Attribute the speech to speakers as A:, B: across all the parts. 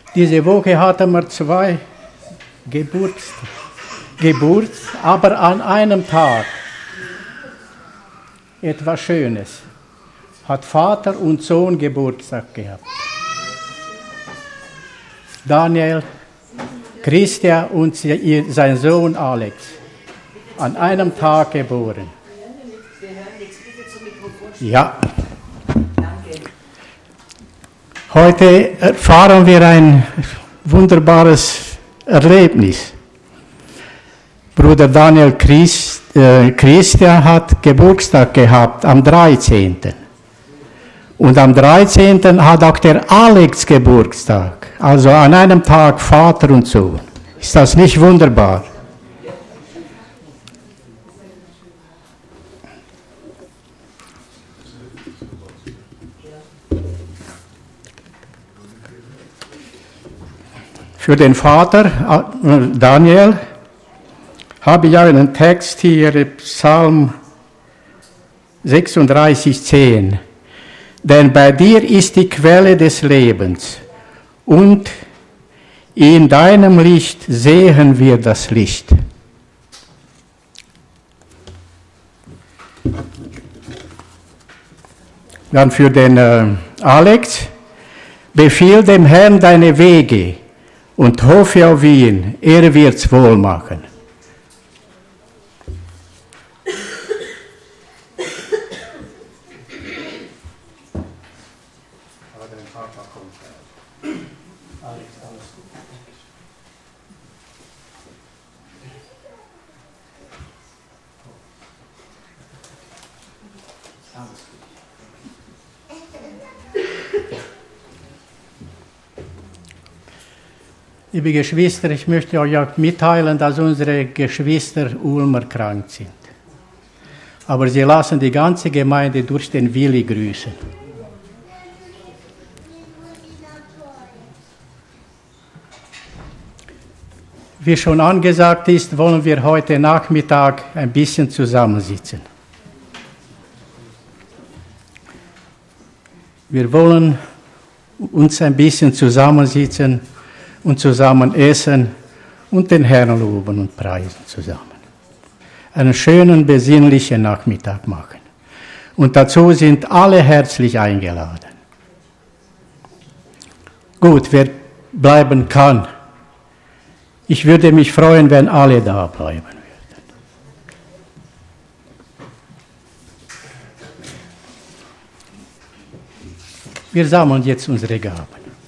A: Diese Woche hatten wir 2 Geburts, aber an einem Tag etwas Schönes. Hat Vater und Sohn Geburtstag gehabt. Daniel, Christian und sein Sohn Alex. An einem Tag geboren. Ja. Heute erfahren wir ein wunderbares Erlebnis. Bruder Daniel Christian hat Geburtstag gehabt am 13. Und am 13. hat auch der Alex Geburtstag. Also an einem Tag Vater und Sohn. Ist das nicht wunderbar? Für den Vater, Daniel, habe ich einen Text hier, Psalm 36,10. Denn bei dir ist die Quelle des Lebens, und in deinem Licht sehen wir das Licht. Dann für den Alex: Befiehl dem Herrn deine Wege und hoffe auf ihn, er wird's wohl machen. Liebe Geschwister, ich möchte euch auch mitteilen, dass unsere Geschwister Ulmer krank sind. Aber sie lassen die ganze Gemeinde durch den Willi grüßen. Wie schon angesagt ist, wollen wir heute Nachmittag ein bisschen zusammensitzen. Wir wollen uns ein bisschen zusammensitzen und zusammen essen und den Herrn loben und preisen zusammen. Einen schönen, besinnlichen Nachmittag machen. Und dazu sind alle herzlich eingeladen. Gut, wer bleiben kann. Ich würde mich freuen, wenn alle da bleiben würden. Wir sammeln jetzt unsere Gaben.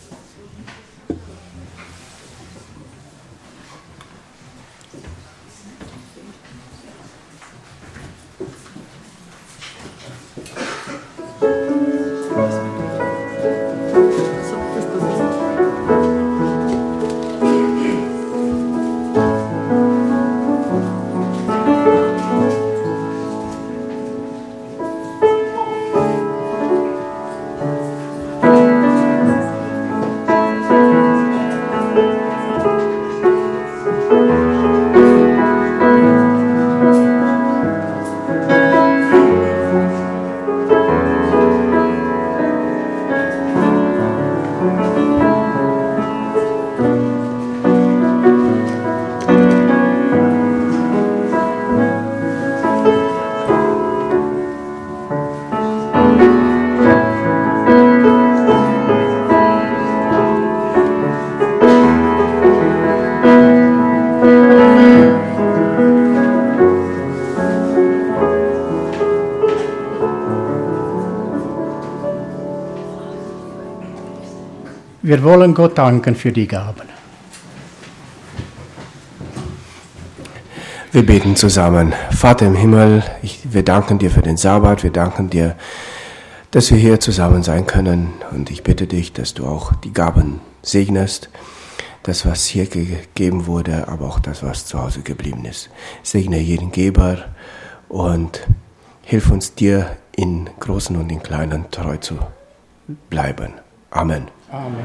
A: Wir wollen Gott danken für die Gaben.
B: Wir beten zusammen. Vater im Himmel, wir danken dir für den Sabbat, wir danken dir, dass wir hier zusammen sein können. Und ich bitte dich, dass du auch die Gaben segnest, das, was hier gegeben wurde, aber auch das, was zu Hause geblieben ist. Segne jeden Geber und hilf uns dir in Großen und in Kleinen treu zu bleiben. Amen.
A: Amen.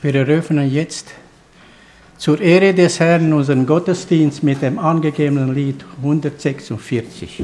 A: Wir eröffnen jetzt zur Ehre des Herrn unseren Gottesdienst mit dem angegebenen Lied 146.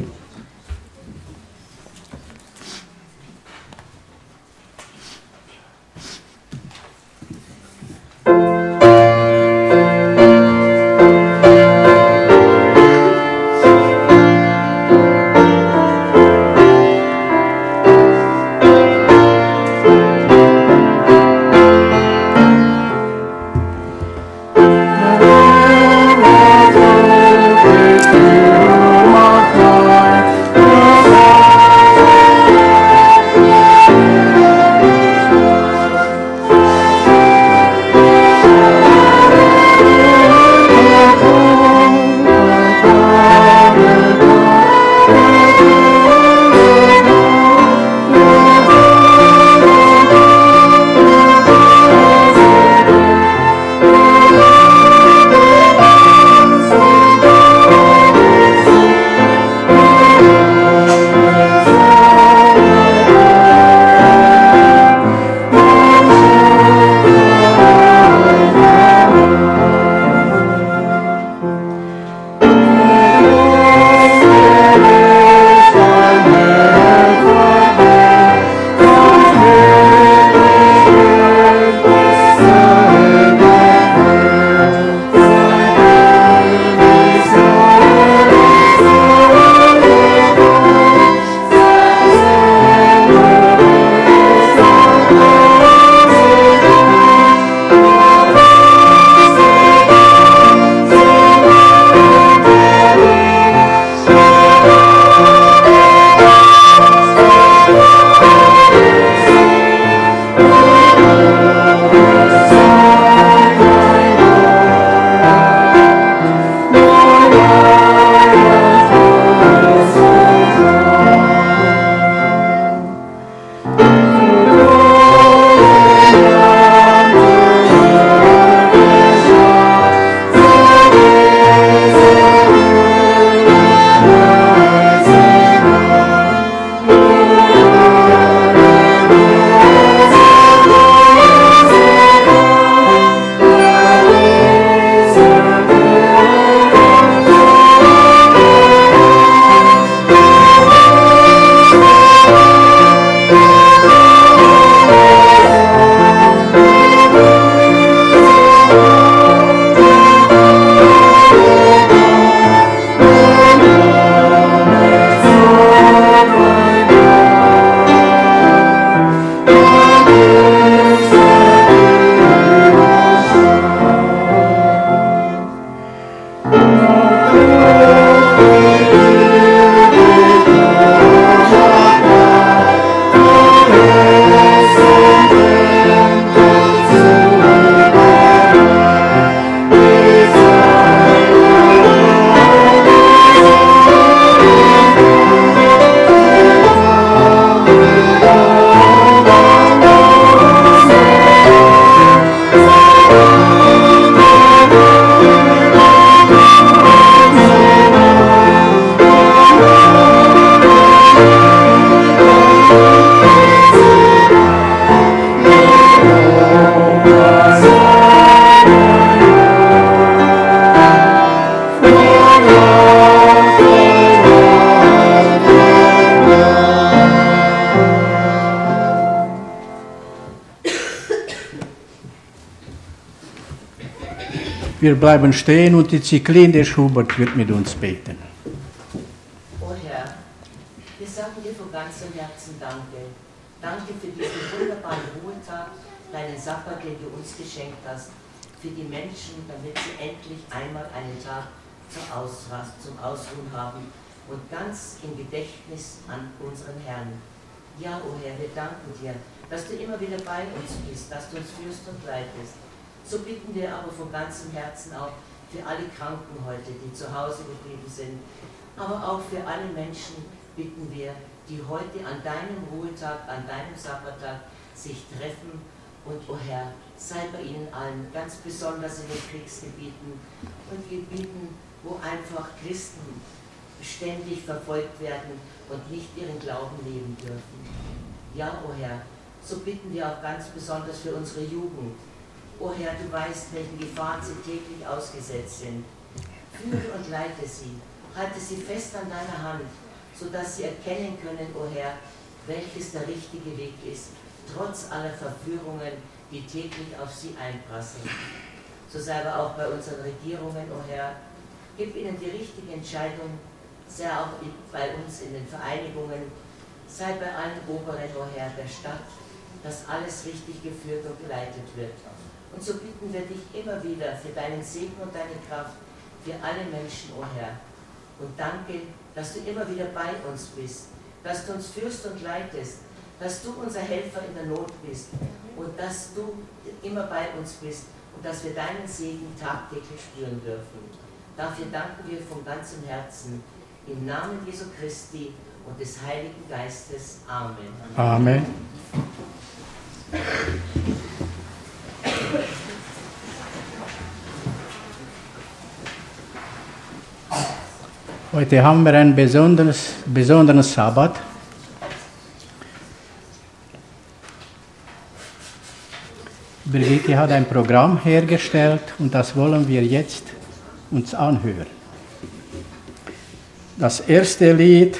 A: Wir bleiben stehen und die Zyklin der Schubert wird mit uns beten.
C: O Herr, wir sagen dir von ganzem Herzen Danke. Danke für diesen wunderbaren Ruhetag, deinen Sabbat, den du uns geschenkt hast, für die Menschen, damit sie endlich einmal einen Tag zum Ausruhen haben und ganz im Gedächtnis an unseren Herrn. Ja, o Herr, wir danken dir, dass du immer wieder bei uns bist, dass du uns führst und leitest. So bitten wir aber von ganzem Herzen auch für alle Kranken heute, die zu Hause geblieben sind, aber auch für alle Menschen bitten wir, die heute an deinem Ruhetag, an deinem Sabbattag sich treffen. Und, o Herr, sei bei ihnen allen, ganz besonders in den Kriegsgebieten und Gebieten, wo einfach Christen ständig verfolgt werden und nicht ihren Glauben leben dürfen. Ja, o Herr, so bitten wir auch ganz besonders für unsere Jugend, O Herr, du weißt, welchen Gefahren sie täglich ausgesetzt sind. Führe und leite sie, halte sie fest an deiner Hand, sodass sie erkennen können, o Herr, welches der richtige Weg ist, trotz aller Verführungen, die täglich auf sie einprasseln. So sei aber auch bei unseren Regierungen, o Herr, gib ihnen die richtige Entscheidung, sei auch bei uns in den Vereinigungen, sei bei allen Oberen, o Herr, der Stadt, dass alles richtig geführt und geleitet wird. Und so bitten wir dich immer wieder für deinen Segen und deine Kraft für alle Menschen, o Herr. Und danke, dass du immer wieder bei uns bist, dass du uns führst und leitest, dass du unser Helfer in der Not bist und dass du immer bei uns bist und dass wir deinen Segen tagtäglich spüren dürfen. Dafür danken wir von ganzem Herzen im Namen Jesu Christi und des Heiligen Geistes. Amen.
A: Amen. Heute haben wir einen besonderen Sabbat. Brigitte hat ein Programm hergestellt und das wollen wir jetzt uns anhören. Das erste Lied,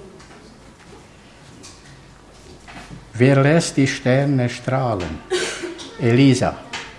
A: Wer lässt die Sterne strahlen? Elisa.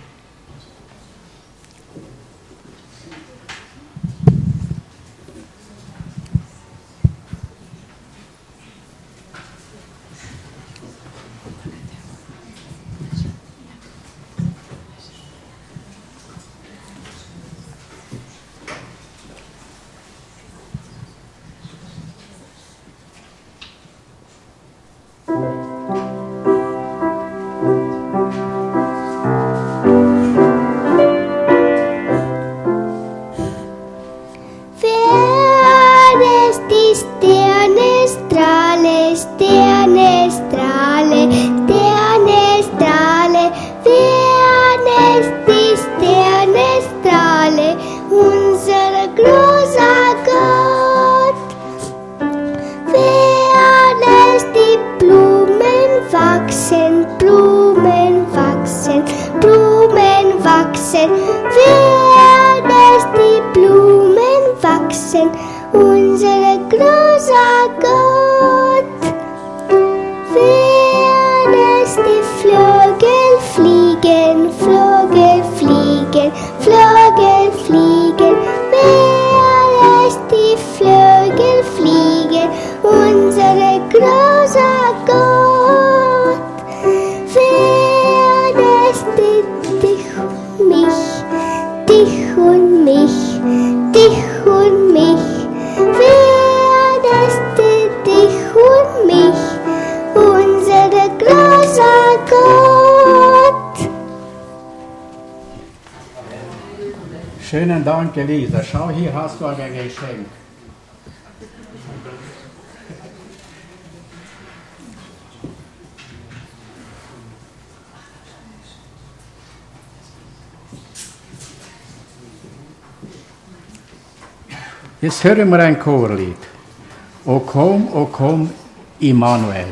A: Schönen Dank, Elisa. Schau, hier hast du ein Geschenk. Jetzt hören wir ein Chorlied. O komm, Immanuel.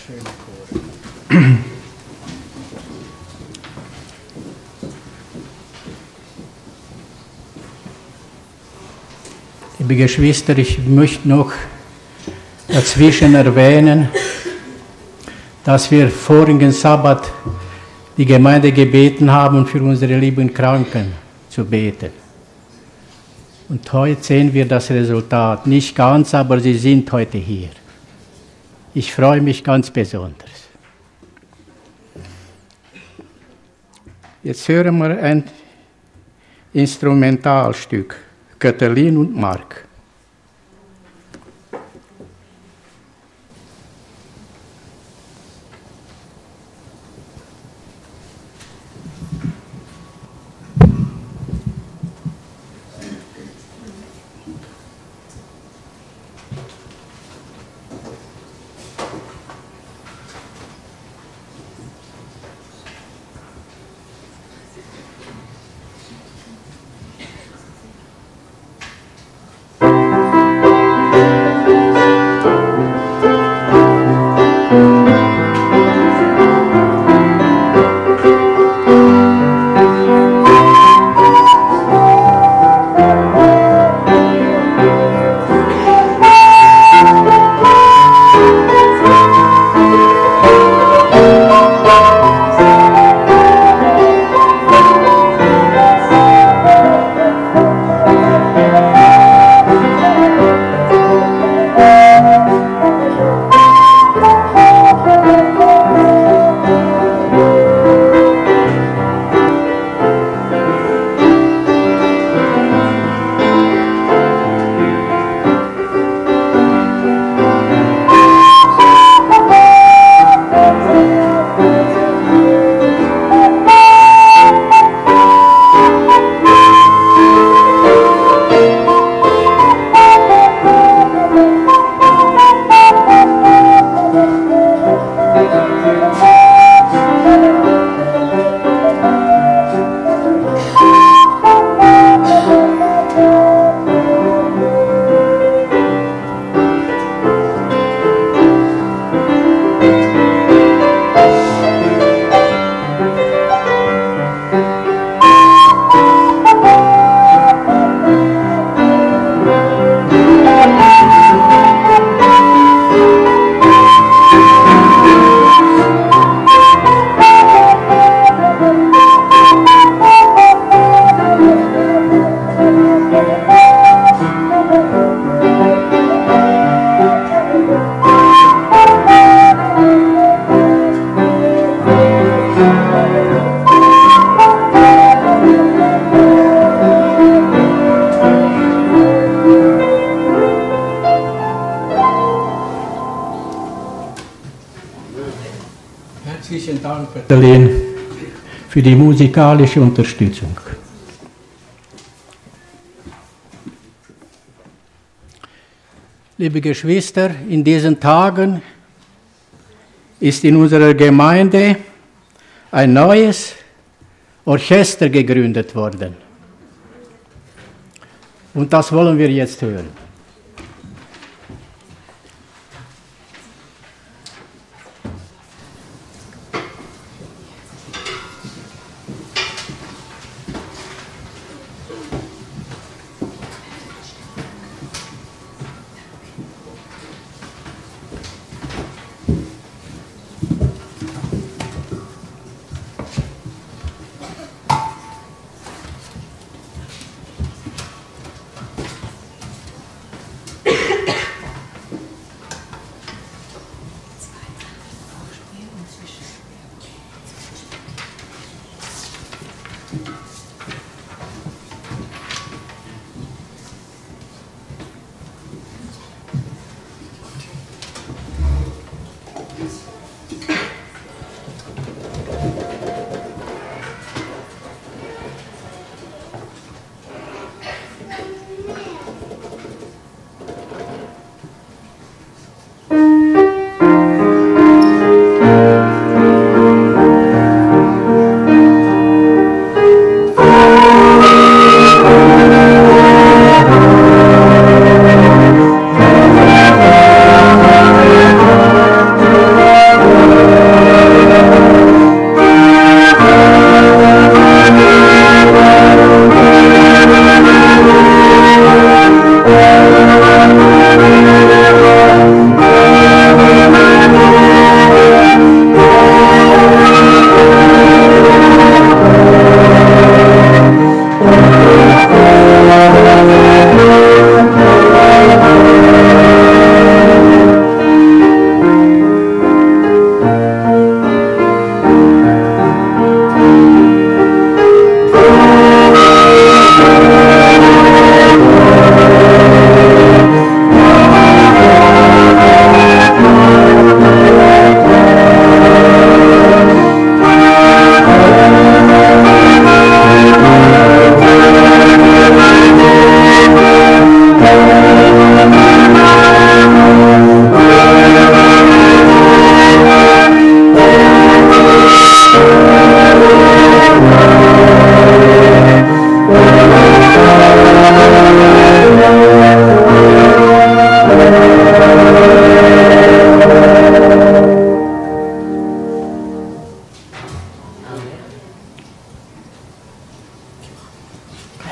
A: Liebe Geschwister, ich möchte noch dazwischen erwähnen, dass wir vorigen Sabbat die Gemeinde gebeten haben, für unsere lieben Kranken zu beten. Und heute sehen wir das Resultat. Nicht ganz, aber sie sind heute hier. Ich freue mich ganz besonders. Jetzt hören wir ein Instrumentalstück, Götterlin und Mark. Herzlichen Dank, Berlin, für die musikalische Unterstützung. Liebe Geschwister, in diesen Tagen ist in unserer Gemeinde ein neues Orchester gegründet worden. Und das wollen wir jetzt hören.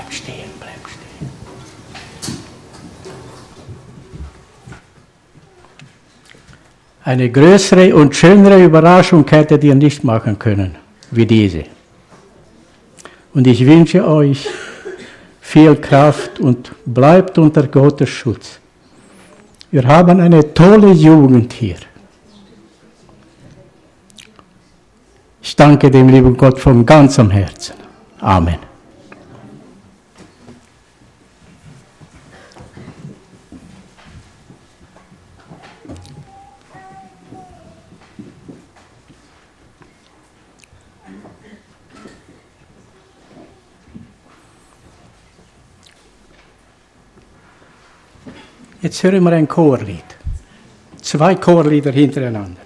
A: Bleib stehen, bleib stehen. Eine größere und schönere Überraschung hättet ihr nicht machen können, wie diese. Und ich wünsche euch viel Kraft und bleibt unter Gottes Schutz. Wir haben eine tolle Jugend hier. Ich danke dem lieben Gott von ganzem Herzen. Amen. Jetzt hören wir ein Chorlied. 2 Chorlieder hintereinander.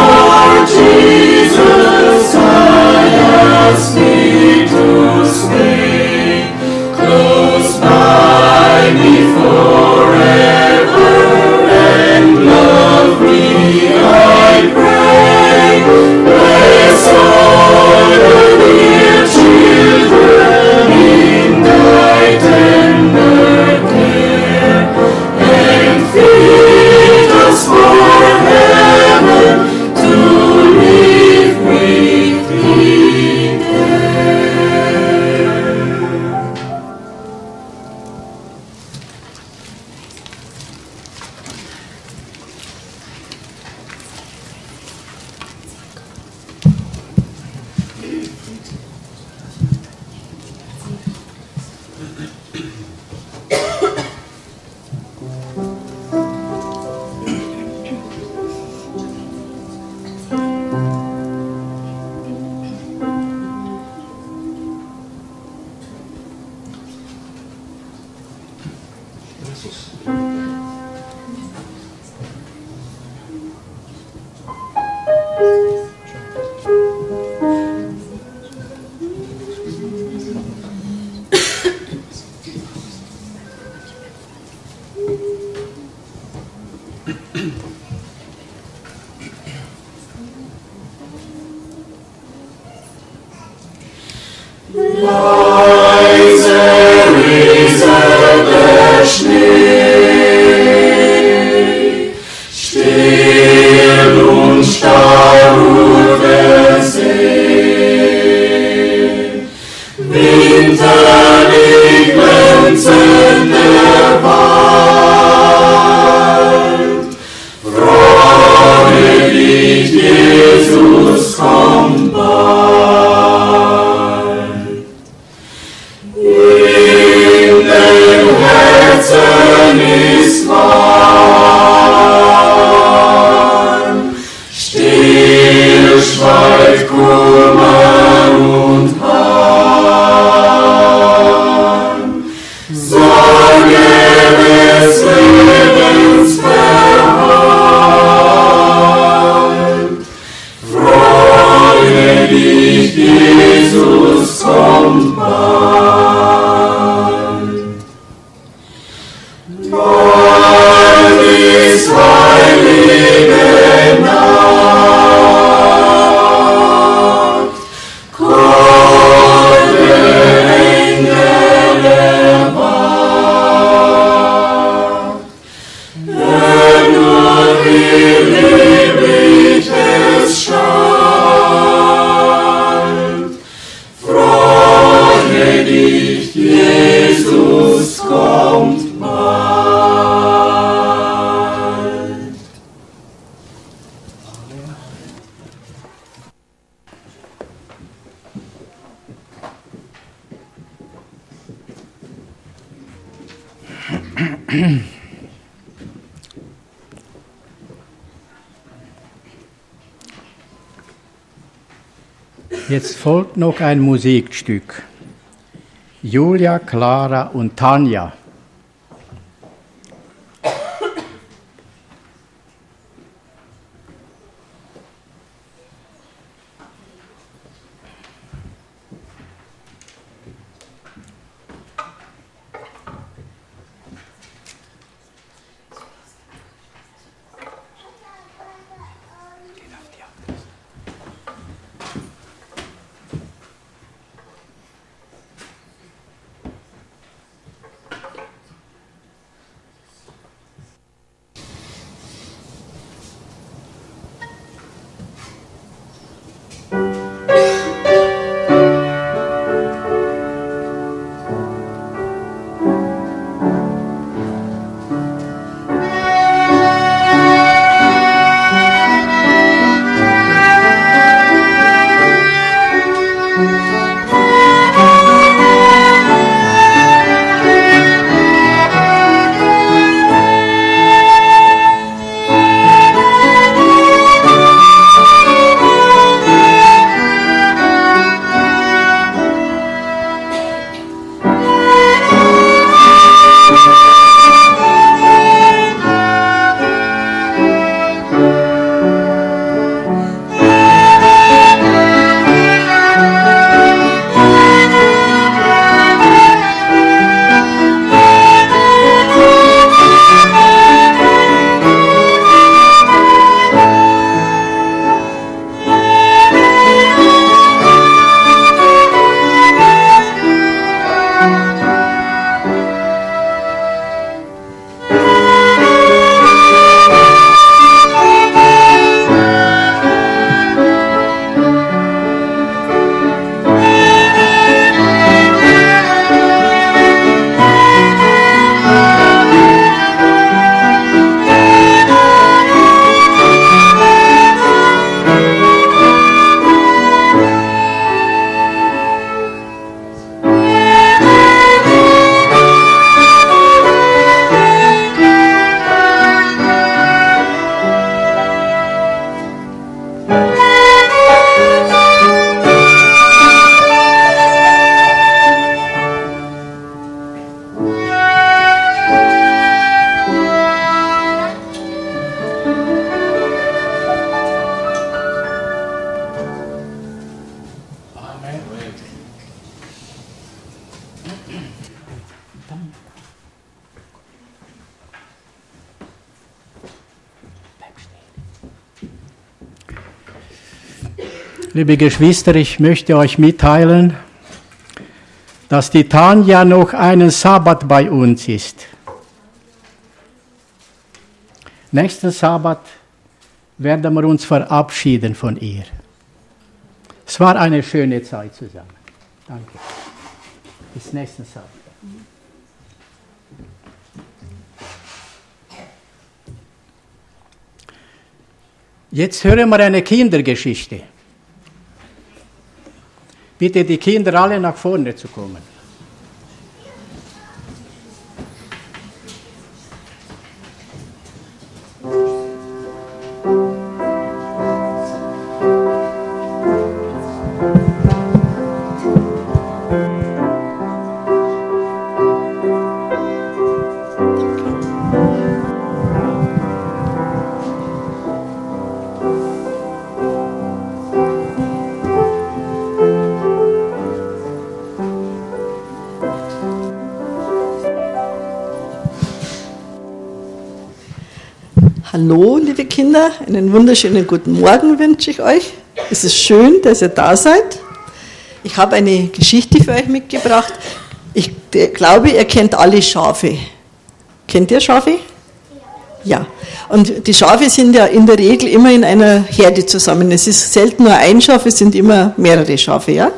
D: Jesus, I ask thee to stay. Leise rieselt der Schnee, still und starr ruht der See. Winterlich glänzend der Wald, freue dich, Jesus kommt bald. In den Herzen ist warm, still schweigt Kummer und Harm, Sorge des Lebens verhallt. Freue dich, Jesus kommt bald. Bald ist heilige Nacht, kommt der Engel der Wacht. Hör nur, wie lieblich es schallt. Freue dich, Jesus kommt bald.
A: Jetzt folgt noch ein Musikstück. Julia, Clara und Tanja. Liebe Geschwister, ich möchte euch mitteilen, dass die Tanja noch einen Sabbat bei uns ist. Nächsten Sabbat werden wir uns verabschieden von ihr. Es war eine schöne Zeit zusammen. Danke. Bis nächsten Sabbat. Jetzt hören wir eine Kindergeschichte. Bitte die Kinder alle nach vorne zu kommen.
E: Hallo, liebe Kinder, einen wunderschönen guten Morgen wünsche ich euch. Es ist schön, dass ihr da seid. Ich habe eine Geschichte für euch mitgebracht. Ich glaube, ihr kennt alle Schafe. Kennt ihr Schafe? Ja. Und die Schafe sind ja in der Regel immer in einer Herde zusammen. Es ist selten nur ein Schaf, es sind immer mehrere Schafe, ja?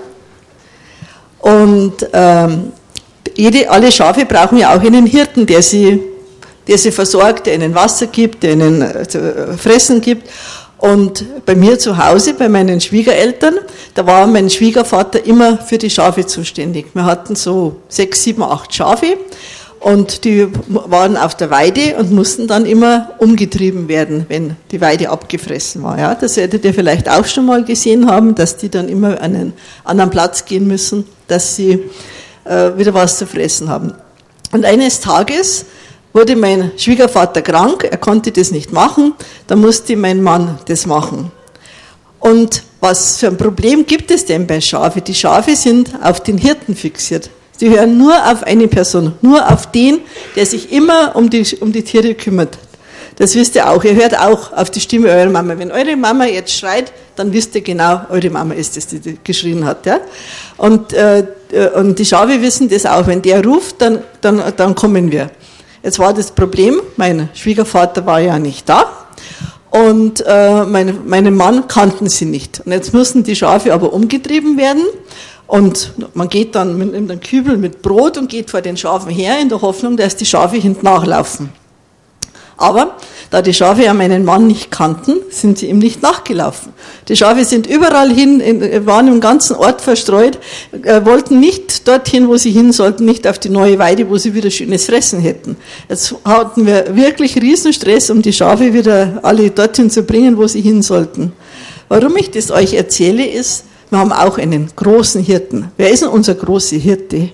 E: Und alle Schafe brauchen ja auch einen Hirten, der sie versorgt, der ihnen Wasser gibt, der ihnen Fressen gibt. Und bei mir zu Hause, bei meinen Schwiegereltern, da war mein Schwiegervater immer für die Schafe zuständig. Wir hatten so 6, 7, 8 Schafe und die waren auf der Weide und mussten dann immer umgetrieben werden, wenn die Weide abgefressen war. Ja, das werdet ihr vielleicht auch schon mal gesehen haben, dass die dann immer an einen anderen Platz gehen müssen, dass sie wieder was zu fressen haben. Und eines Tages wurde mein Schwiegervater krank, er konnte das nicht machen, dann musste mein Mann das machen. Und was für ein Problem gibt es denn bei Schafe? Die Schafe sind auf den Hirten fixiert. Sie hören nur auf eine Person, nur auf den, der sich immer um die Tiere kümmert. Das wisst ihr auch. Ihr hört auch auf die Stimme eurer Mama. Wenn eure Mama jetzt schreit, dann wisst ihr genau, eure Mama ist es, die geschrien hat. Ja? Und die Schafe wissen das auch. Wenn der ruft, dann kommen wir. Jetzt war das Problem, mein Schwiegervater war ja nicht da und meinen Mann kannten sie nicht. Und jetzt mussten die Schafe aber umgetrieben werden und man geht dann mit einem Kübel mit Brot und geht vor den Schafen her in der Hoffnung, dass die Schafe hinten nachlaufen. Aber da die Schafe ja meinen Mann nicht kannten, sind sie ihm nicht nachgelaufen. Die Schafe sind überall hin, waren im ganzen Ort verstreut, wollten nicht dorthin, wo sie hin sollten, nicht auf die neue Weide, wo sie wieder schönes Fressen hätten. Jetzt hatten wir wirklich Riesenstress, um die Schafe wieder alle dorthin zu bringen, wo sie hin sollten. Warum ich das euch erzähle, ist, wir haben auch einen großen Hirten. Wer ist denn unser großer Hirte?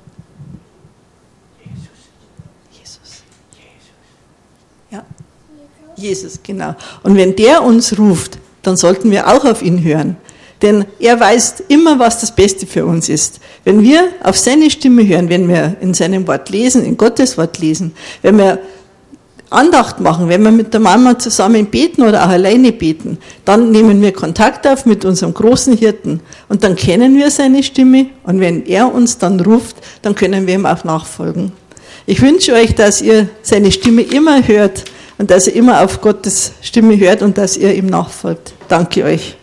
E: Jesus, genau. Und wenn der uns ruft, dann sollten wir auch auf ihn hören. Denn er weiß immer, was das Beste für uns ist. Wenn wir auf seine Stimme hören, wenn wir in seinem Wort lesen, in Gottes Wort lesen, wenn wir Andacht machen, wenn wir mit der Mama zusammen beten oder auch alleine beten, dann nehmen wir Kontakt auf mit unserem großen Hirten und dann kennen wir seine Stimme und wenn er uns dann ruft, dann können wir ihm auch nachfolgen. Ich wünsche euch, dass ihr seine Stimme immer hört, und dass ihr immer auf Gottes Stimme hört und dass ihr ihm nachfolgt. Danke euch.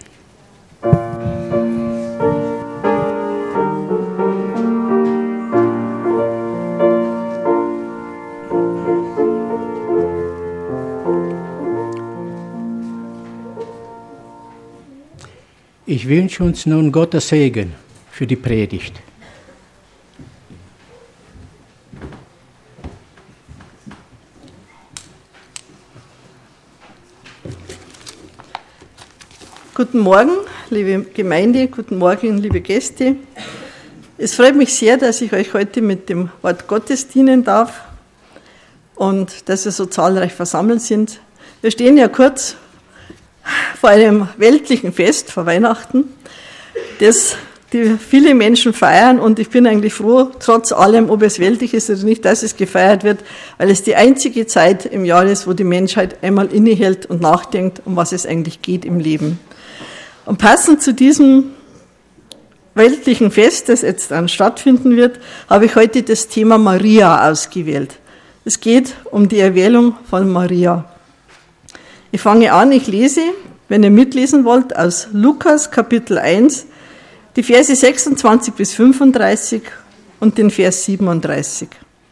A: Ich wünsche uns nun Gottes Segen für die Predigt.
E: Guten Morgen, liebe Gemeinde, guten Morgen, liebe Gäste. Es freut mich sehr, dass ich euch heute mit dem Wort Gottes dienen darf und dass wir so zahlreich versammelt sind. Wir stehen ja kurz vor einem weltlichen Fest, vor Weihnachten, das die viele Menschen feiern und ich bin eigentlich froh, trotz allem, ob es weltlich ist oder nicht, dass es gefeiert wird, weil es die einzige Zeit im Jahr ist, wo die Menschheit einmal innehält und nachdenkt, um was es eigentlich geht im Leben. Und passend zu diesem weltlichen Fest, das jetzt dann stattfinden wird, habe ich heute das Thema Maria ausgewählt. Es geht um die Erwählung von Maria. Ich fange an, ich lese, wenn ihr mitlesen wollt, aus Lukas Kapitel 1, die Verse 26 bis 35 und den Vers 37.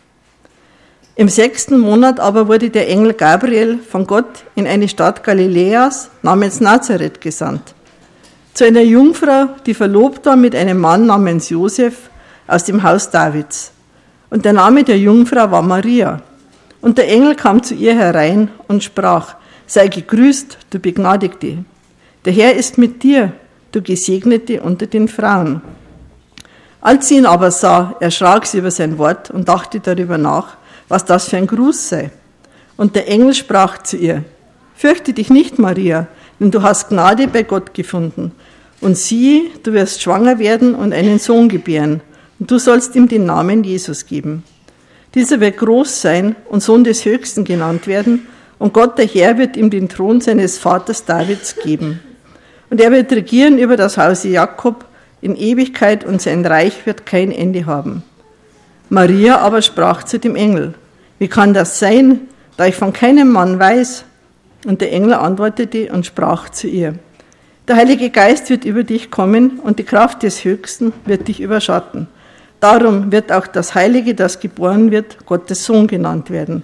E: Im 6. Monat aber wurde der Engel Gabriel von Gott in eine Stadt Galiläas namens Nazareth gesandt, zu einer Jungfrau, die verlobt war mit einem Mann namens Josef aus dem Haus Davids. Und der Name der Jungfrau war Maria. Und der Engel kam zu ihr herein und sprach: Sei gegrüßt, du Begnadigte. Der Herr ist mit dir, du Gesegnete unter den Frauen. Als sie ihn aber sah, erschrak sie über sein Wort und dachte darüber nach, was das für ein Gruß sei. Und der Engel sprach zu ihr: Fürchte dich nicht, Maria, denn du hast Gnade bei Gott gefunden. Und siehe, du wirst schwanger werden und einen Sohn gebären, und du sollst ihm den Namen Jesus geben. Dieser wird groß sein und Sohn des Höchsten genannt werden, und Gott, der Herr, wird ihm den Thron seines Vaters Davids geben. Und er wird regieren über das Hause Jakob in Ewigkeit, und sein Reich wird kein Ende haben. Maria aber sprach zu dem Engel: Wie kann das sein, da ich von keinem Mann weiß? Und der Engel antwortete und sprach zu ihr: Der Heilige Geist wird über dich kommen, und die Kraft des Höchsten wird dich überschatten. Darum wird auch das Heilige, das geboren wird, Gottes Sohn genannt werden.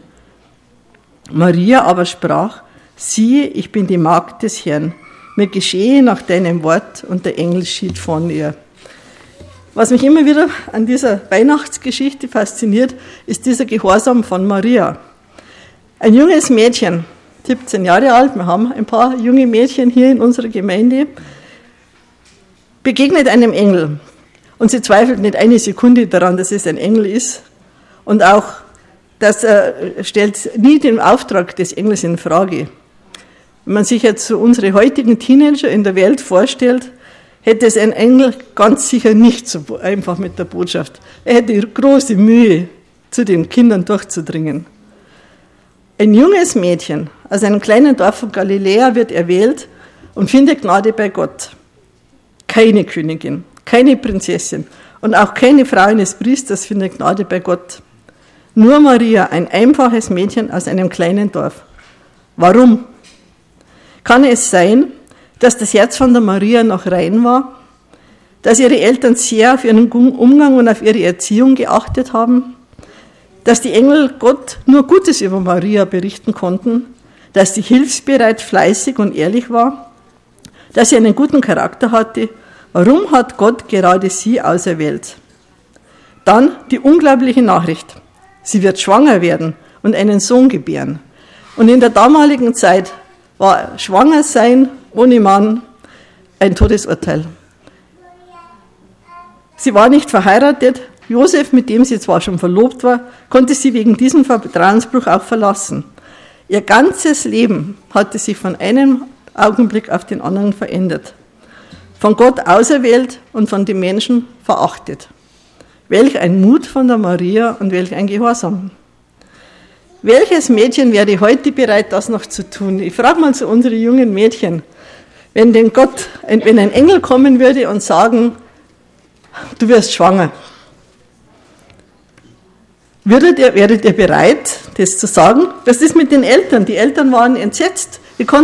E: Maria aber sprach: Siehe, ich bin die Magd des Herrn. Mir geschehe nach deinem Wort. Und der Engel schied von ihr. Was mich immer wieder an dieser Weihnachtsgeschichte fasziniert, ist dieser Gehorsam von Maria. Ein junges Mädchen, 17 Jahre alt, wir haben ein paar junge Mädchen hier in unserer Gemeinde, begegnet einem Engel. Und sie zweifelt nicht eine Sekunde daran, dass es ein Engel ist. Und auch, das stellt nie den Auftrag des Engels in Frage. Wenn man sich jetzt so unsere heutigen Teenager in der Welt vorstellt, hätte es ein Engel ganz sicher nicht so einfach mit der Botschaft. Er hätte große Mühe, zu den Kindern durchzudringen. Ein junges Mädchen aus einem kleinen Dorf von Galiläa wird erwählt und findet Gnade bei Gott. Keine Königin, keine Prinzessin und auch keine Frau eines Priesters findet Gnade bei Gott. Nur Maria, ein einfaches Mädchen aus einem kleinen Dorf. Warum? Kann es sein, dass das Herz von der Maria noch rein war, dass ihre Eltern sehr auf ihren Umgang und auf ihre Erziehung geachtet haben, dass die Engel Gott nur Gutes über Maria berichten konnten, dass sie hilfsbereit, fleißig und ehrlich war, dass sie einen guten Charakter hatte. Warum hat Gott gerade sie auserwählt? Dann die unglaubliche Nachricht: Sie wird schwanger werden und einen Sohn gebären. Und in der damaligen Zeit war schwanger sein ohne Mann ein Todesurteil. Sie war nicht verheiratet. Josef, mit dem sie zwar schon verlobt war, konnte sie wegen diesem Vertrauensbruch auch verlassen. Ihr ganzes Leben hatte sich von einem Augenblick auf den anderen verändert. Von Gott auserwählt und von den Menschen verachtet. Welch ein Mut von der Maria und welch ein Gehorsam. Welches Mädchen wäre heute bereit, das noch zu tun? Ich frage mal so unsere jungen Mädchen, wenn ein Engel kommen würde und sagen, du wirst schwanger. Wäret ihr bereit, das zu sagen? Das ist mit den Eltern. Die Eltern waren entsetzt.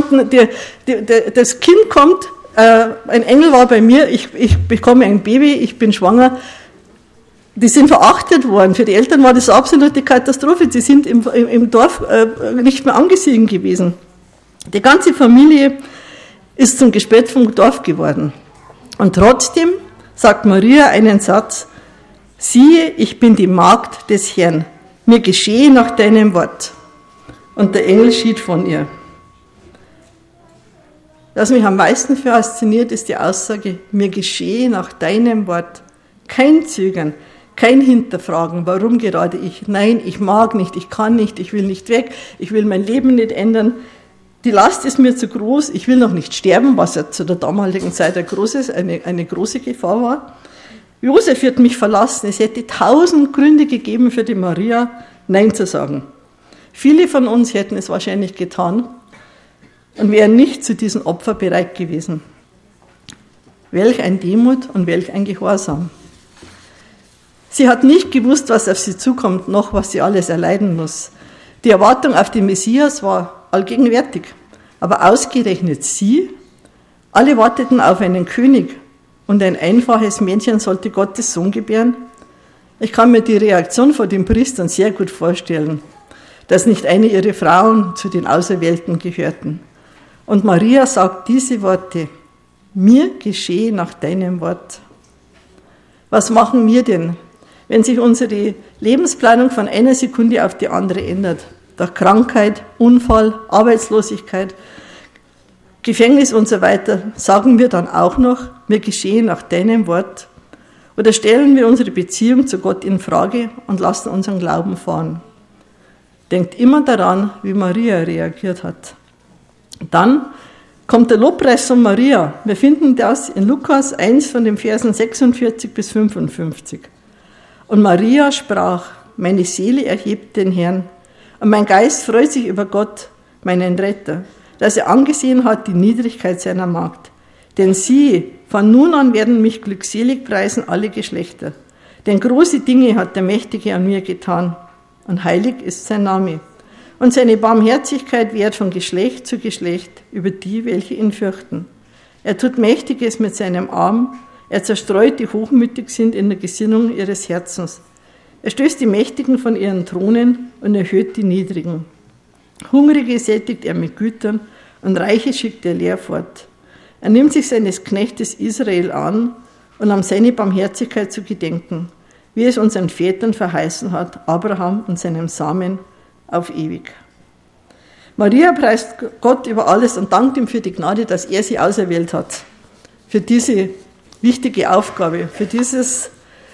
E: Das Kind kommt, ein Engel war bei mir, ich bekomme ein Baby, ich bin schwanger. Die sind verachtet worden. Für die Eltern war das eine absolute Katastrophe. Sie sind im Dorf nicht mehr angesehen gewesen. Die ganze Familie ist zum Gespött vom Dorf geworden. Und trotzdem sagt Maria einen Satz: Siehe, ich bin die Magd des Herrn. Mir geschehe nach deinem Wort. Und der Engel schied von ihr. Was mich am meisten fasziniert, ist die Aussage: Mir geschehe nach deinem Wort. Kein Zögern. Kein Hinterfragen, warum gerade ich? Nein, ich mag nicht, ich kann nicht, ich will nicht weg, ich will mein Leben nicht ändern. Die Last ist mir zu groß, ich will noch nicht sterben, was ja zu der damaligen Zeit eine große Gefahr war. Josef wird mich verlassen, es hätte 1000 Gründe gegeben für die Maria, Nein zu sagen. Viele von uns hätten es wahrscheinlich getan und wären nicht zu diesem Opfer bereit gewesen. Welch ein Demut und welch ein Gehorsam. Sie hat nicht gewusst, was auf sie zukommt, noch was sie alles erleiden muss. Die Erwartung auf den Messias war allgegenwärtig, aber ausgerechnet sie, alle warteten auf einen König und ein einfaches Mädchen sollte Gottes Sohn gebären. Ich kann mir die Reaktion von den Priestern sehr gut vorstellen, dass nicht eine ihrer Frauen zu den Auserwählten gehörten. Und Maria sagt diese Worte: Mir geschehe nach deinem Wort. Was machen wir denn, wenn sich unsere Lebensplanung von einer Sekunde auf die andere ändert? Durch Krankheit, Unfall, Arbeitslosigkeit, Gefängnis und so weiter, sagen wir dann auch noch, mir geschehe nach deinem Wort? Oder stellen wir unsere Beziehung zu Gott in Frage und lassen unseren Glauben fahren? Denkt immer daran, wie Maria reagiert hat. Dann kommt der Lobpreis von Maria. Wir finden das in Lukas 1 von den Versen 46 bis 55. Und Maria sprach: Meine Seele erhebt den Herrn, und mein Geist freut sich über Gott, meinen Retter, dass er angesehen hat die Niedrigkeit seiner Magd. Denn siehe, von nun an werden mich glückselig preisen alle Geschlechter. Denn große Dinge hat der Mächtige an mir getan, und heilig ist sein Name. Und seine Barmherzigkeit währt von Geschlecht zu Geschlecht über die, welche ihn fürchten. Er tut Mächtiges mit seinem Arm, er zerstreut die hochmütig sind in der Gesinnung ihres Herzens. Er stößt die Mächtigen von ihren Thronen und erhöht die Niedrigen. Hungrige sättigt er mit Gütern und Reiche schickt er leer fort. Er nimmt sich seines Knechtes Israel an, und um seine Barmherzigkeit zu gedenken, wie es unseren Vätern verheißen hat, Abraham und seinem Samen auf ewig. Maria preist Gott über alles und dankt ihm für die Gnade, dass er sie auserwählt hat, für diese wichtige Aufgabe, für dieses,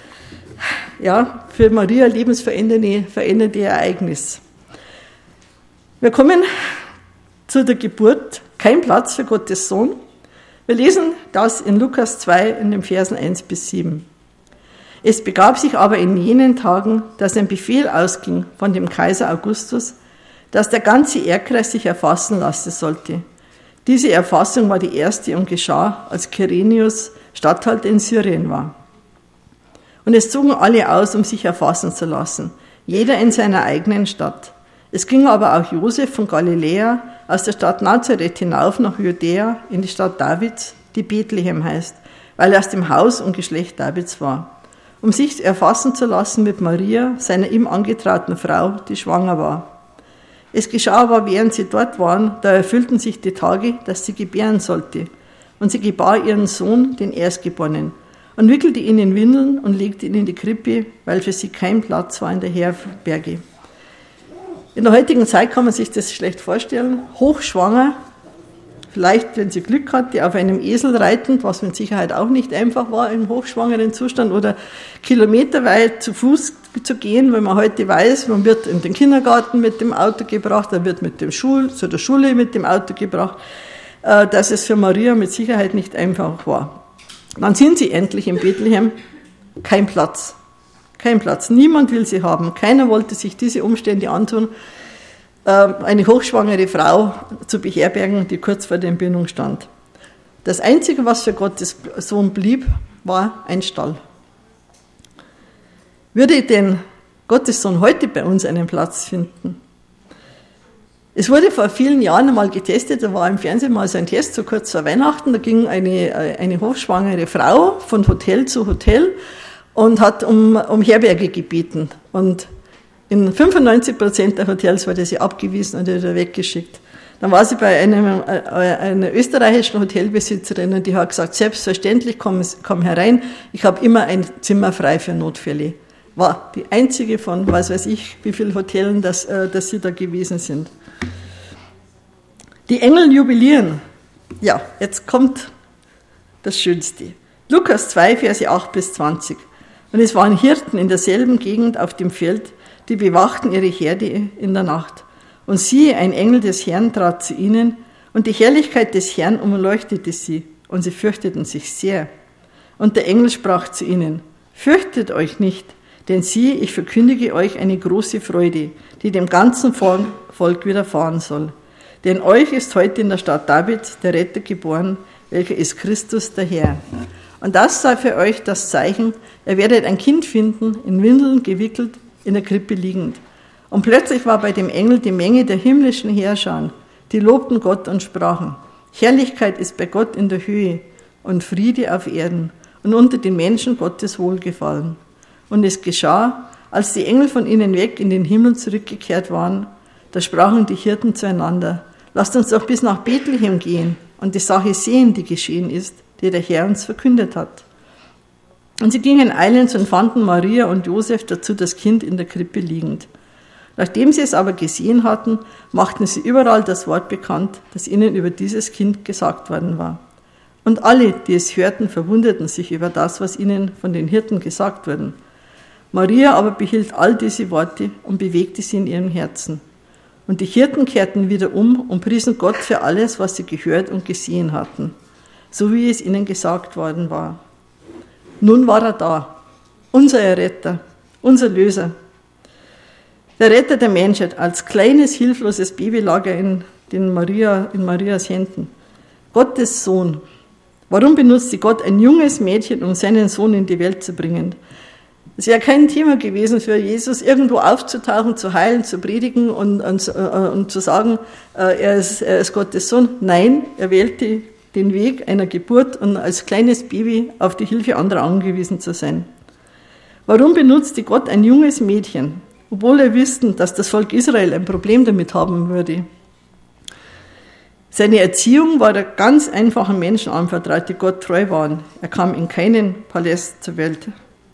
E: für Maria lebensverändernde Ereignis. Wir kommen zu der Geburt, kein Platz für Gottes Sohn. Wir lesen das in Lukas 2 in den Versen 1 bis 7. Es begab sich aber in jenen Tagen, dass ein Befehl ausging von dem Kaiser Augustus, dass der ganze Erdkreis sich erfassen lassen sollte. Diese Erfassung war die erste und geschah, als Kyrenius Statthalter in Syrien war. Und es zogen alle aus, um sich erfassen zu lassen, jeder in seiner eigenen Stadt. Es ging aber auch Josef von Galiläa aus der Stadt Nazareth hinauf nach Judäa in die Stadt Davids, die Bethlehem heißt, weil er aus dem Haus und Geschlecht Davids war, um sich erfassen zu lassen mit Maria, seiner ihm angetrauten Frau, die schwanger war. Es geschah aber, während sie dort waren, da erfüllten sich die Tage, dass sie gebären sollte. Und sie gebar ihren Sohn, den Erstgeborenen, und wickelte ihn in Windeln und legte ihn in die Krippe, weil für sie kein Platz war in der Herberge. In der heutigen Zeit kann man sich das schlecht vorstellen. Hochschwanger, vielleicht, wenn sie Glück hatte, auf einem Esel reitend, was mit Sicherheit auch nicht einfach war im hochschwangeren Zustand, oder kilometerweit zu Fuß zu gehen, weil man heute weiß, man wird in den Kindergarten mit dem Auto gebracht, man wird zu der Schule mit dem Auto gebracht, dass es für Maria mit Sicherheit nicht einfach war. Dann sind sie endlich in Bethlehem, kein Platz. Kein Platz. Niemand will sie haben. Keiner wollte sich diese Umstände antun, eine hochschwangere Frau zu beherbergen, die kurz vor der Entbindung stand. Das Einzige, was für Gottes Sohn blieb, war ein Stall. Würde denn Gottes Sohn heute bei uns einen Platz finden? Es wurde vor vielen Jahren einmal getestet, da war im Fernsehen mal so ein Test, so kurz vor Weihnachten, da ging eine hochschwangere Frau von Hotel zu Hotel und hat um Herberge gebeten. Und in 95% der Hotels wurde sie abgewiesen und wieder weggeschickt. Dann war sie bei einer österreichischen Hotelbesitzerin und die hat gesagt, selbstverständlich, komm herein, ich habe immer ein Zimmer frei für Notfälle. War die einzige von, was weiß ich, wie vielen Hotels, dass sie da gewesen sind. Die Engel jubilieren. Ja, jetzt kommt das Schönste. Lukas 2, Verse 8 bis 20. Und es waren Hirten in derselben Gegend auf dem Feld, die bewachten ihre Herde in der Nacht. Und siehe, ein Engel des Herrn trat zu ihnen, und die Herrlichkeit des Herrn umleuchtete sie, und sie fürchteten sich sehr. Und der Engel sprach zu ihnen, fürchtet euch nicht, denn siehe, ich verkündige euch eine große Freude, die dem ganzen Volk widerfahren soll. Denn euch ist heute in der Stadt David der Retter geboren, welcher ist Christus der Herr. Und das sei für euch das Zeichen, ihr werdet ein Kind finden, in Windeln gewickelt, in der Krippe liegend. Und plötzlich war bei dem Engel die Menge der himmlischen Heerscharen, die lobten Gott und sprachen, Herrlichkeit ist bei Gott in der Höhe und Friede auf Erden und unter den Menschen Gottes Wohlgefallen. Und es geschah, als die Engel von ihnen weg in den Himmel zurückgekehrt waren, da sprachen die Hirten zueinander, lasst uns doch bis nach Bethlehem gehen und die Sache sehen, die geschehen ist, die der Herr uns verkündet hat. Und sie gingen eilends und fanden Maria und Josef dazu das Kind in der Krippe liegend. Nachdem sie es aber gesehen hatten, machten sie überall das Wort bekannt, das ihnen über dieses Kind gesagt worden war. Und alle, die es hörten, verwunderten sich über das, was ihnen von den Hirten gesagt wurde. Maria aber behielt all diese Worte und bewegte sie in ihrem Herzen. Und die Hirten kehrten wieder um und priesen Gott für alles, was sie gehört und gesehen hatten, so wie es ihnen gesagt worden war. Nun war er da, unser Erretter, unser Löser. Der Retter der Menschheit, als kleines, hilfloses Baby lag er in Marias Händen. Gottes Sohn. Warum benutzte Gott ein junges Mädchen, um seinen Sohn in die Welt zu bringen? Es wäre kein Thema gewesen für Jesus, irgendwo aufzutauchen, zu heilen, zu predigen und zu sagen, er ist Gottes Sohn. Nein, er wählte den Weg einer Geburt und als kleines Baby auf die Hilfe anderer angewiesen zu sein. Warum benutzte Gott ein junges Mädchen, obwohl er wusste, dass das Volk Israel ein Problem damit haben würde? Seine Erziehung war der ganz einfachen Menschen anvertraut, die Gott treu waren. Er kam in keinen Palast zur Welt.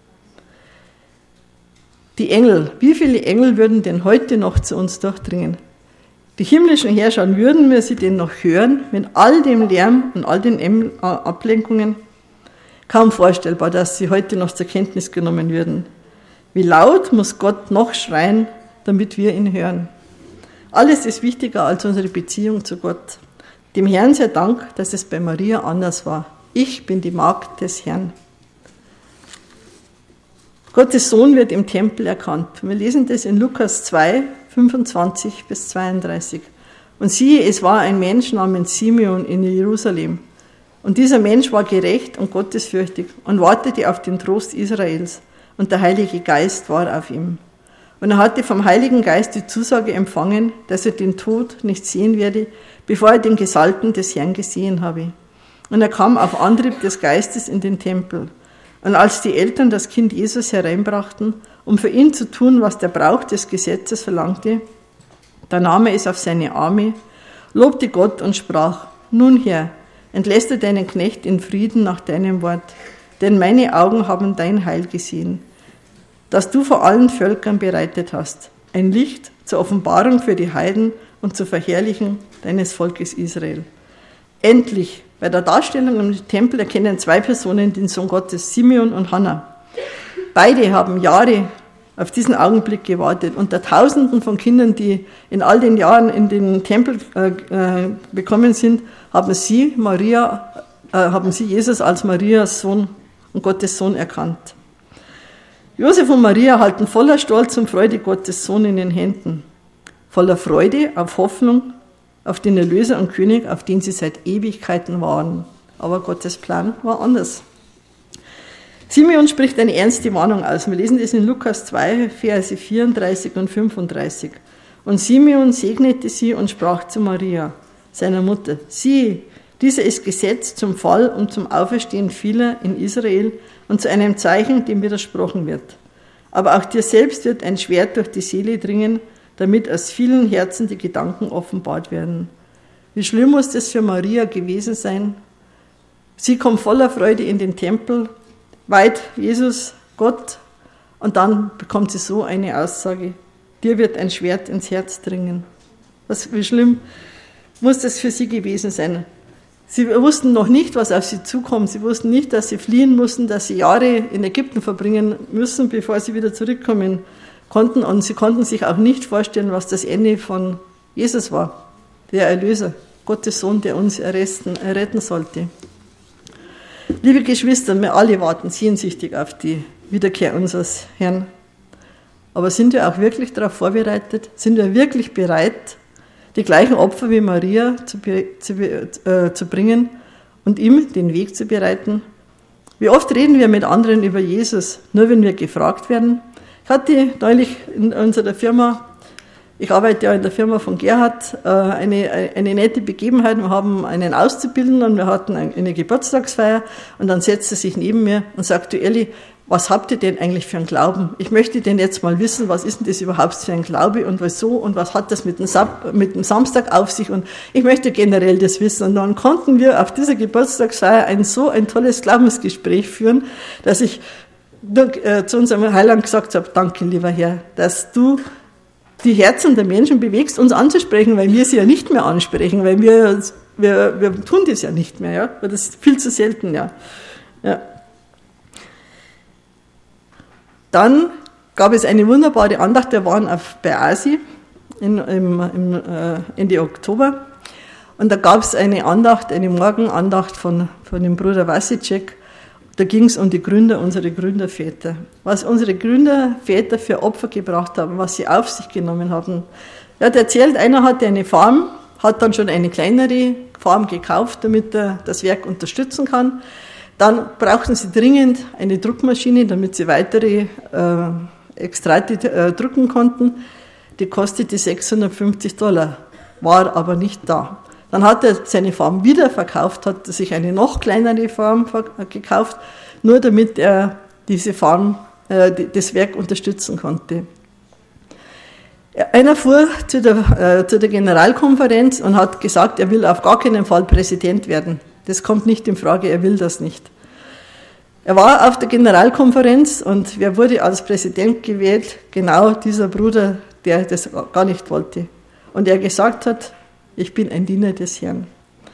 E: Die Engel, wie viele Engel würden denn heute noch zu uns durchdringen? Die himmlischen Herrscher, würden wir sie denn noch hören, mit all dem Lärm und all den Ablenkungen? Kaum vorstellbar, dass sie heute noch zur Kenntnis genommen würden. Wie laut muss Gott noch schreien, damit wir ihn hören? Alles ist wichtiger als unsere Beziehung zu Gott. Dem Herrn sei Dank, dass es bei Maria anders war. Ich bin die Magd des Herrn. Gottes Sohn wird im Tempel erkannt. Wir lesen das in Lukas 2, 25 bis 32. Und siehe, es war ein Mensch namens Simeon in Jerusalem. Und dieser Mensch war gerecht und gottesfürchtig und wartete auf den Trost Israels. Und der Heilige Geist war auf ihm. Und er hatte vom Heiligen Geist die Zusage empfangen, dass er den Tod nicht sehen werde, bevor er den Gesalbten des Herrn gesehen habe. Und er kam auf Antrieb des Geistes in den Tempel. Und als die Eltern das Kind Jesus hereinbrachten, um für ihn zu tun, was der Brauch des Gesetzes verlangte, da nahm er es auf seine Arme, lobte Gott und sprach, nun Herr, entlässt du deinen Knecht in Frieden nach deinem Wort, denn meine Augen haben dein Heil gesehen, das du vor allen Völkern bereitet hast, ein Licht zur Offenbarung für die Heiden und zur Verherrlichung deines Volkes Israel. Endlich, bei der Darstellung im Tempel erkennen zwei Personen den Sohn Gottes, Simeon und Hannah. Beide haben Jahre auf diesen Augenblick gewartet. Unter Tausenden von Kindern, die in all den Jahren in den Tempel gekommen sind, haben sie Jesus als Marias Sohn und Gottes Sohn erkannt. Josef und Maria halten voller Stolz und Freude Gottes Sohn in den Händen. Voller Freude auf Hoffnung auf den Erlöser und König, auf den sie seit Ewigkeiten waren. Aber Gottes Plan war anders. Simeon spricht eine ernste Warnung aus. Wir lesen das in Lukas 2, Verse 34 und 35. Und Simeon segnete sie und sprach zu Maria, seiner Mutter, siehe, dieser ist gesetzt zum Fall und zum Auferstehen vieler in Israel und zu einem Zeichen, dem widersprochen wird. Aber auch dir selbst wird ein Schwert durch die Seele dringen, damit aus vielen Herzen die Gedanken offenbart werden. Wie schlimm muss das für Maria gewesen sein? Sie kommt voller Freude in den Tempel, weiht Jesus, Gott, und dann bekommt sie so eine Aussage, dir wird ein Schwert ins Herz dringen. Wie schlimm muss das für sie gewesen sein? Sie wussten noch nicht, was auf sie zukommt. Sie wussten nicht, dass sie fliehen mussten, dass sie Jahre in Ägypten verbringen müssen, bevor sie wieder zurückkommen konnten. Und sie konnten sich auch nicht vorstellen, was das Ende von Jesus war, der Erlöser, Gottes Sohn, der uns erretten sollte. Liebe Geschwister, wir alle warten sehnsüchtig auf die Wiederkehr unseres Herrn. Aber sind wir auch wirklich darauf vorbereitet? Sind wir wirklich bereit, die gleichen Opfer wie Maria zu bringen, und ihm den Weg zu bereiten. Wie oft reden wir mit anderen über Jesus, nur wenn wir gefragt werden? Ich hatte neulich in unserer Firma, ich arbeite ja in der Firma von Gerhard, eine nette Begebenheit. Wir haben einen Auszubildenden und wir hatten eine Geburtstagsfeier und dann setzt er sich neben mir und sagt, du Elli, was habt ihr denn eigentlich für einen Glauben? Ich möchte denn jetzt mal wissen, was ist denn das überhaupt für ein Glaube und wieso und was hat das mit dem Samstag auf sich und ich möchte generell das wissen. Und dann konnten wir auf dieser Geburtstagsfeier ein tolles Glaubensgespräch führen, dass ich zu unserem Heiland gesagt habe, danke lieber Herr, dass du die Herzen der Menschen bewegst, uns anzusprechen, weil wir sie ja nicht mehr ansprechen, weil wir tun das ja nicht mehr, ja, weil das ist viel zu selten, ja. Dann gab es eine wunderbare Andacht, wir waren bei ASI Ende Oktober und da gab es eine Andacht, eine Morgenandacht von dem Bruder Wasicek. Da ging es um die Gründer, unsere Gründerväter. Was unsere Gründerväter für Opfer gebracht haben, was sie auf sich genommen haben. Er hat erzählt, einer hatte eine Farm, hat dann schon eine kleinere Farm gekauft, damit er das Werk unterstützen kann. Dann brauchten sie dringend eine Druckmaschine, damit sie weitere Extrate drucken konnten. Die kostete $650, war aber nicht da. Dann hat er seine Farm wieder verkauft, hat sich eine noch kleinere Farm gekauft, nur damit er diese Farm, das Werk unterstützen konnte. Einer fuhr zu der Generalkonferenz und hat gesagt, er will auf gar keinen Fall Präsident werden. Das kommt nicht in Frage, er will das nicht. Er war auf der Generalkonferenz und wer wurde als Präsident gewählt? Genau dieser Bruder, der das gar nicht wollte. Und er gesagt hat, ich bin ein Diener des Herrn.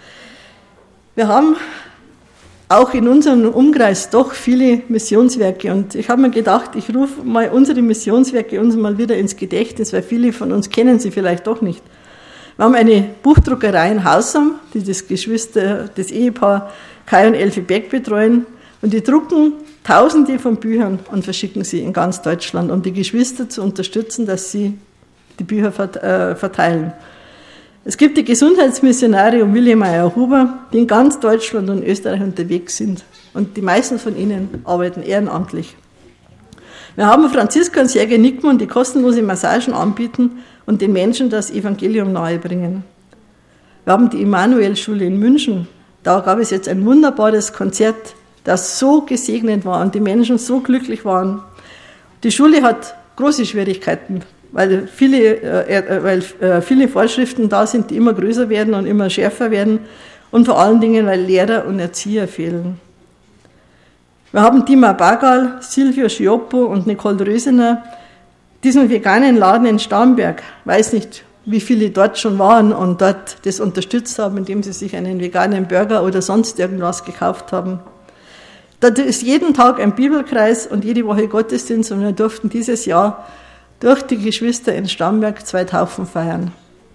E: Wir haben auch in unserem Umkreis doch viele Missionswerke und ich habe mir gedacht, ich rufe mal unsere Missionswerke uns mal wieder ins Gedächtnis, weil viele von uns kennen sie vielleicht doch nicht. Wir haben eine Buchdruckerei in Haussam, die das Ehepaar Kai und Elfi Beck betreuen und die drucken Tausende von Büchern und verschicken sie in ganz Deutschland, um die Geschwister zu unterstützen, dass sie die Bücher verteilen. Es gibt die Gesundheitsmissionare um William Meyer Huber, die in ganz Deutschland und Österreich unterwegs sind. Und die meisten von ihnen arbeiten ehrenamtlich. Wir haben Franziska und Sergei Nickmann, die kostenlose Massagen anbieten und den Menschen das Evangelium nahebringen. Wir haben die Immanuel-Schule in München. Da gab es jetzt ein wunderbares Konzert, das so gesegnet war und die Menschen so glücklich waren. Die Schule hat große Schwierigkeiten, weil viele Vorschriften da sind, die immer größer werden und immer schärfer werden und vor allen Dingen, weil Lehrer und Erzieher fehlen. Wir haben Dima Bagal, Silvio Schioppo und Nicole Rösener, diesen veganen Laden in Starnberg. Weiß nicht, wie viele dort schon waren und dort das unterstützt haben, indem sie sich einen veganen Burger oder sonst irgendwas gekauft haben. Da ist jeden Tag ein Bibelkreis und jede Woche Gottesdienst und wir durften dieses Jahr durch die Geschwister in Starnberg 2 Taufen feiern.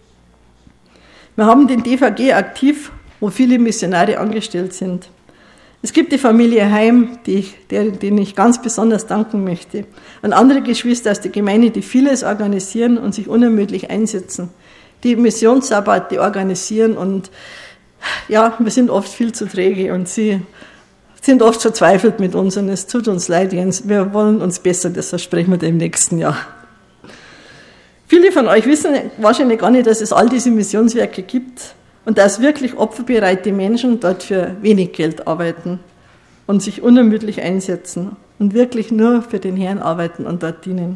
E: Wir haben den DVG aktiv, wo viele Missionare angestellt sind. Es gibt die Familie Heim, denen ich ganz besonders danken möchte. Und andere Geschwister aus der Gemeinde, die vieles organisieren und sich unermüdlich einsetzen. Die Missionssabbat, die organisieren und ja, wir sind oft viel zu träge und sie sind oft verzweifelt mit uns und es tut uns leid, Jens. Wir wollen uns besser, das versprechen wir dem nächsten Jahr. Viele von euch wissen wahrscheinlich gar nicht, dass es all diese Missionswerke gibt und dass wirklich opferbereite Menschen dort für wenig Geld arbeiten und sich unermüdlich einsetzen und wirklich nur für den Herrn arbeiten und dort dienen.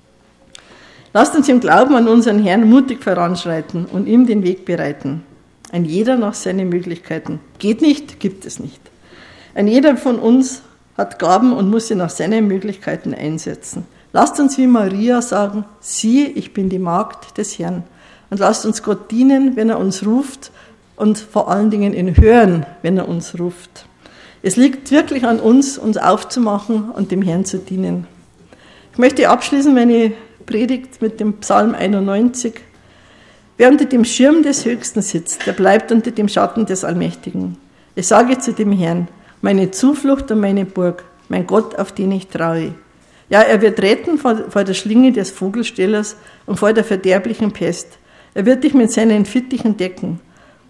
E: Lasst uns im Glauben an unseren Herrn mutig voranschreiten und ihm den Weg bereiten. Ein jeder nach seinen Möglichkeiten. Geht nicht, gibt es nicht. Ein jeder von uns hat Gaben und muss sie nach seinen Möglichkeiten einsetzen. Lasst uns wie Maria sagen, siehe, ich bin die Magd des Herrn. Und lasst uns Gott dienen, wenn er uns ruft und vor allen Dingen ihn hören, wenn er uns ruft. Es liegt wirklich an uns, uns aufzumachen und dem Herrn zu dienen. Ich möchte abschließen meine Predigt mit dem Psalm 91. Wer unter dem Schirm des Höchsten sitzt, der bleibt unter dem Schatten des Allmächtigen. Ich sage zu dem Herrn, meine Zuflucht und meine Burg, mein Gott, auf den ich traue. Ja, er wird retten vor der Schlinge des Vogelstellers und vor der verderblichen Pest. Er wird dich mit seinen Fittichen decken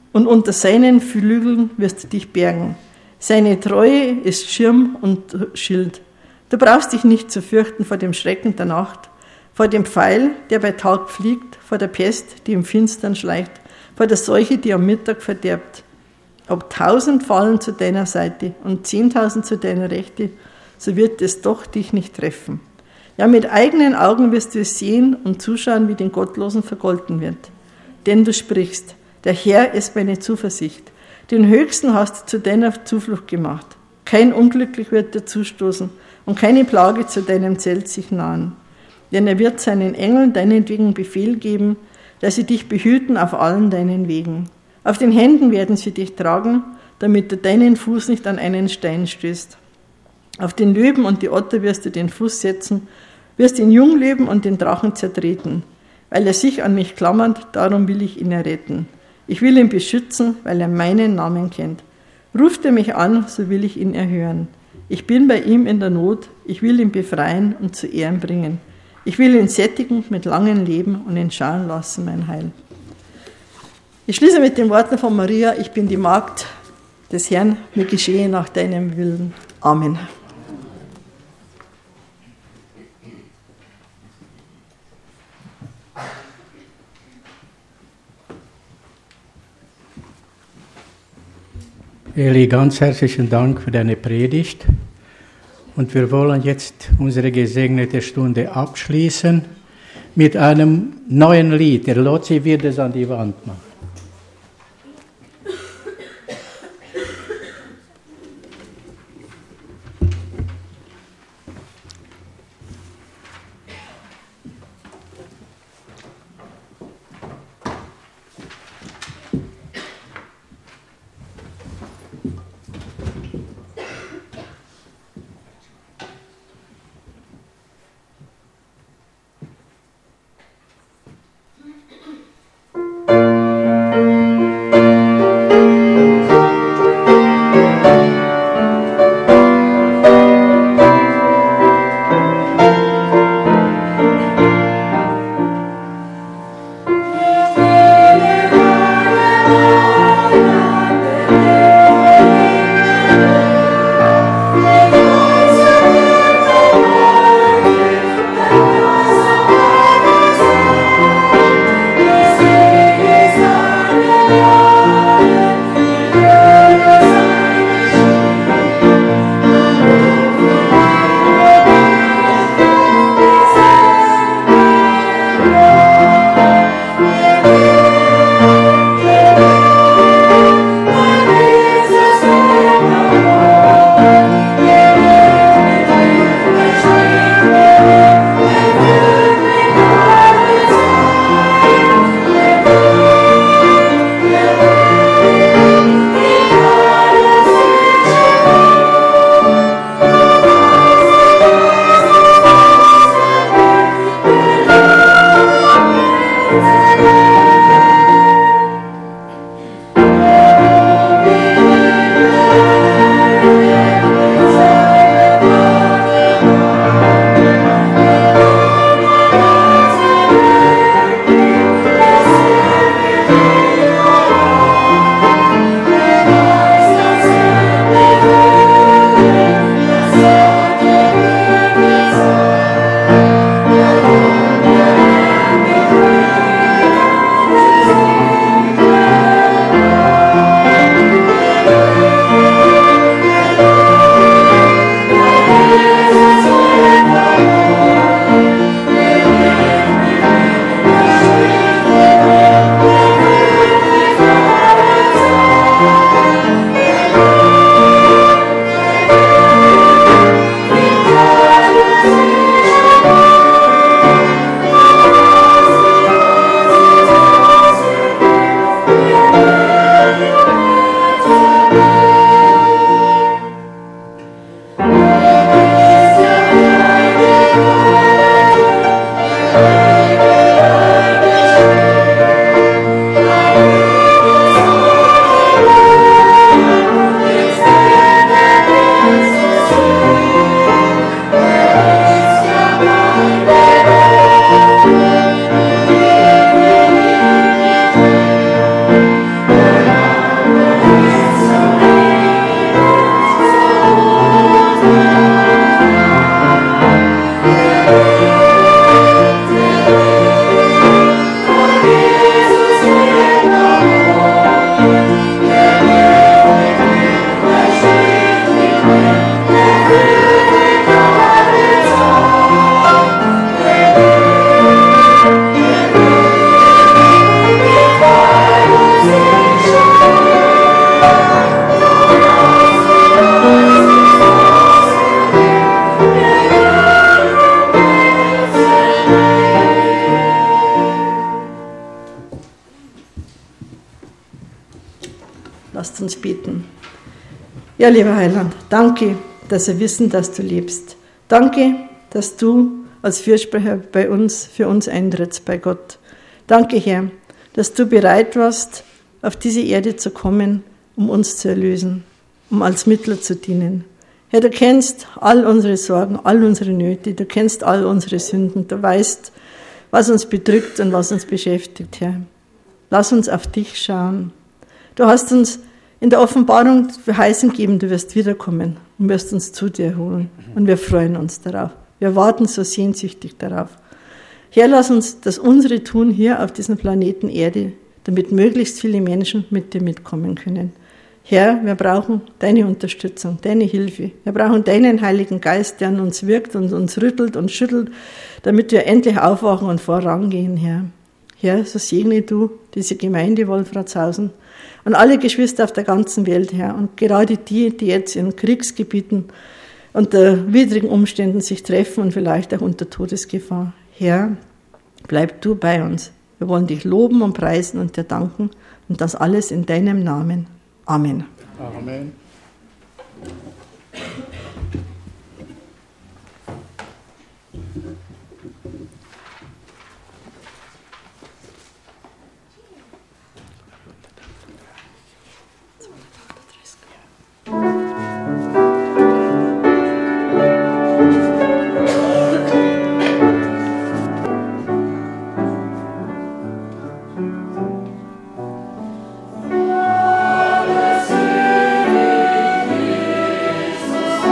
E: und unter seinen Flügeln wirst du dich bergen. Seine Treue ist Schirm und Schild. Du brauchst dich nicht zu fürchten vor dem Schrecken der Nacht, vor dem Pfeil, der bei Tag fliegt, vor der Pest, die im Finstern schleicht, vor der Seuche, die am Mittag verderbt. Ob 1000 fallen zu deiner Seite und 10.000 zu deiner Rechte, so wird es doch dich nicht treffen. Ja, mit eigenen Augen wirst du es sehen und zuschauen, wie den Gottlosen vergolten wird. Denn du sprichst, der Herr ist meine Zuversicht. Den Höchsten hast du zu deiner Zuflucht gemacht. Kein Unglücklich wird dir zustoßen und keine Plage zu deinem Zelt sich nahen. Denn er wird seinen Engeln deinetwegen Befehl geben, dass sie dich behüten auf allen deinen Wegen. Auf den Händen werden sie dich tragen, damit du deinen Fuß nicht an einen Stein stößt. Auf den Löwen und die Otter wirst du den Fuß setzen, wirst den Junglöwen und den Drachen zertreten. Weil er sich an mich klammert, darum will ich ihn erretten. Ich will ihn beschützen, weil er meinen Namen kennt. Ruft er mich an, so will ich ihn erhören. Ich bin bei ihm in der Not, ich will ihn befreien und zu Ehren bringen. Ich will ihn sättigen mit langem Leben und ihn schauen lassen, mein Heil. Ich schließe mit den Worten von Maria, ich bin die Magd des Herrn, mir geschehe nach deinem Willen. Amen.
A: Eli, ganz herzlichen Dank für deine Predigt. Und wir wollen jetzt unsere gesegnete Stunde abschließen mit einem neuen Lied. Der Lotzi wird es an die Wand machen.
E: Ja, lieber Heiland, danke, dass wir wissen, dass du lebst. Danke, dass du als Fürsprecher bei uns, für uns eintrittst bei Gott. Danke, Herr, dass du bereit warst, auf diese Erde zu kommen, um uns zu erlösen, um als Mittler zu dienen. Herr, du kennst all unsere Sorgen, all unsere Nöte, du kennst all unsere Sünden, du weißt, was uns bedrückt und was uns beschäftigt, Herr. Lass uns auf dich schauen. Du hast uns in der Offenbarung verheißen gegeben, du wirst wiederkommen und wirst uns zu dir holen. Und wir freuen uns darauf. Wir warten so sehnsüchtig darauf. Herr, lass uns das unsere tun hier auf diesem Planeten Erde, damit möglichst viele Menschen mit dir mitkommen können. Herr, wir brauchen deine Unterstützung, deine Hilfe. Wir brauchen deinen Heiligen Geist, der an uns wirkt und uns rüttelt und schüttelt, damit wir endlich aufwachen und vorangehen, Herr. Herr, so segne du diese Gemeinde Wolfratshausen und alle Geschwister auf der ganzen Welt, Herr. Und gerade die jetzt in Kriegsgebieten unter widrigen Umständen sich treffen und vielleicht auch unter Todesgefahr. Herr, bleib du bei uns. Wir wollen dich loben und preisen und dir danken und das alles in deinem Namen. Amen.
A: Amen.
D: Jesus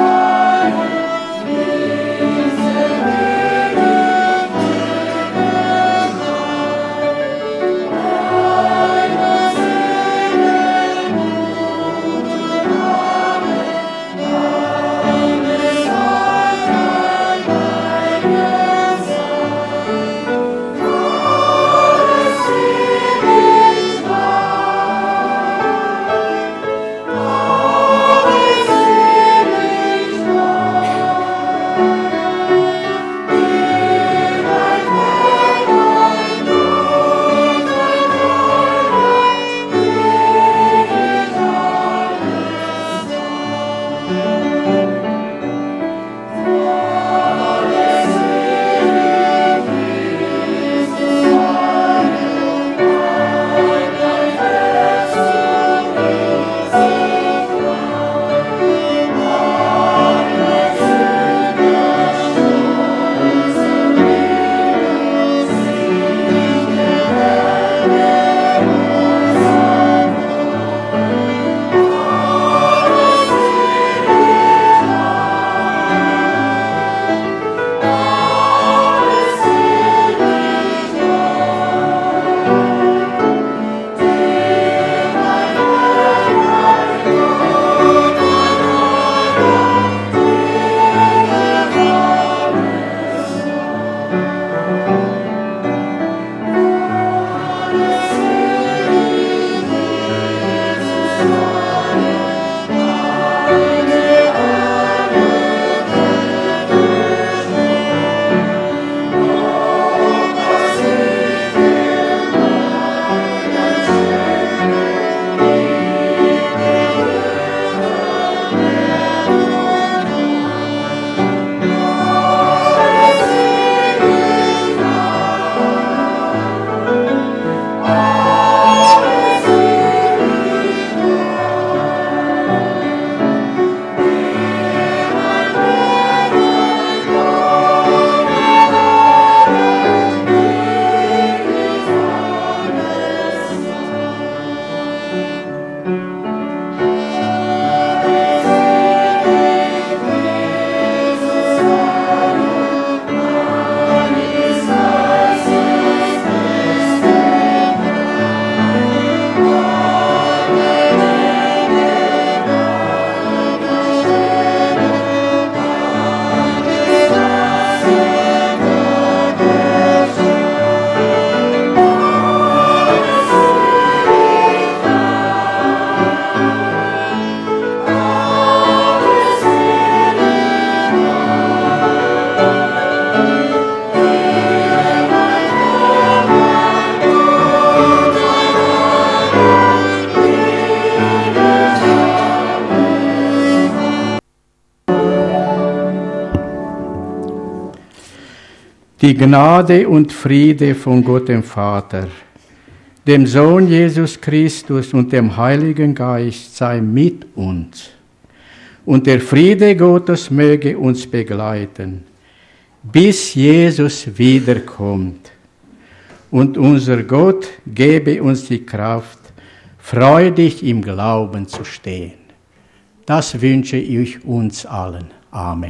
A: Die Gnade und Friede von Gott dem Vater, dem Sohn Jesus Christus und dem Heiligen Geist sei mit uns. Und der Friede Gottes möge uns begleiten, bis Jesus wiederkommt. Und unser Gott gebe uns die Kraft, freudig im Glauben zu stehen. Das wünsche ich uns allen. Amen.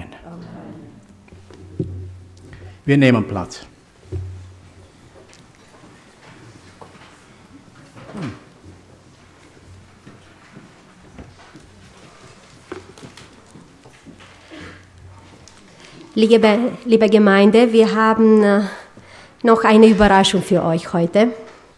A: Wir nehmen Platz.
F: Liebe Gemeinde, wir haben noch eine Überraschung für euch heute.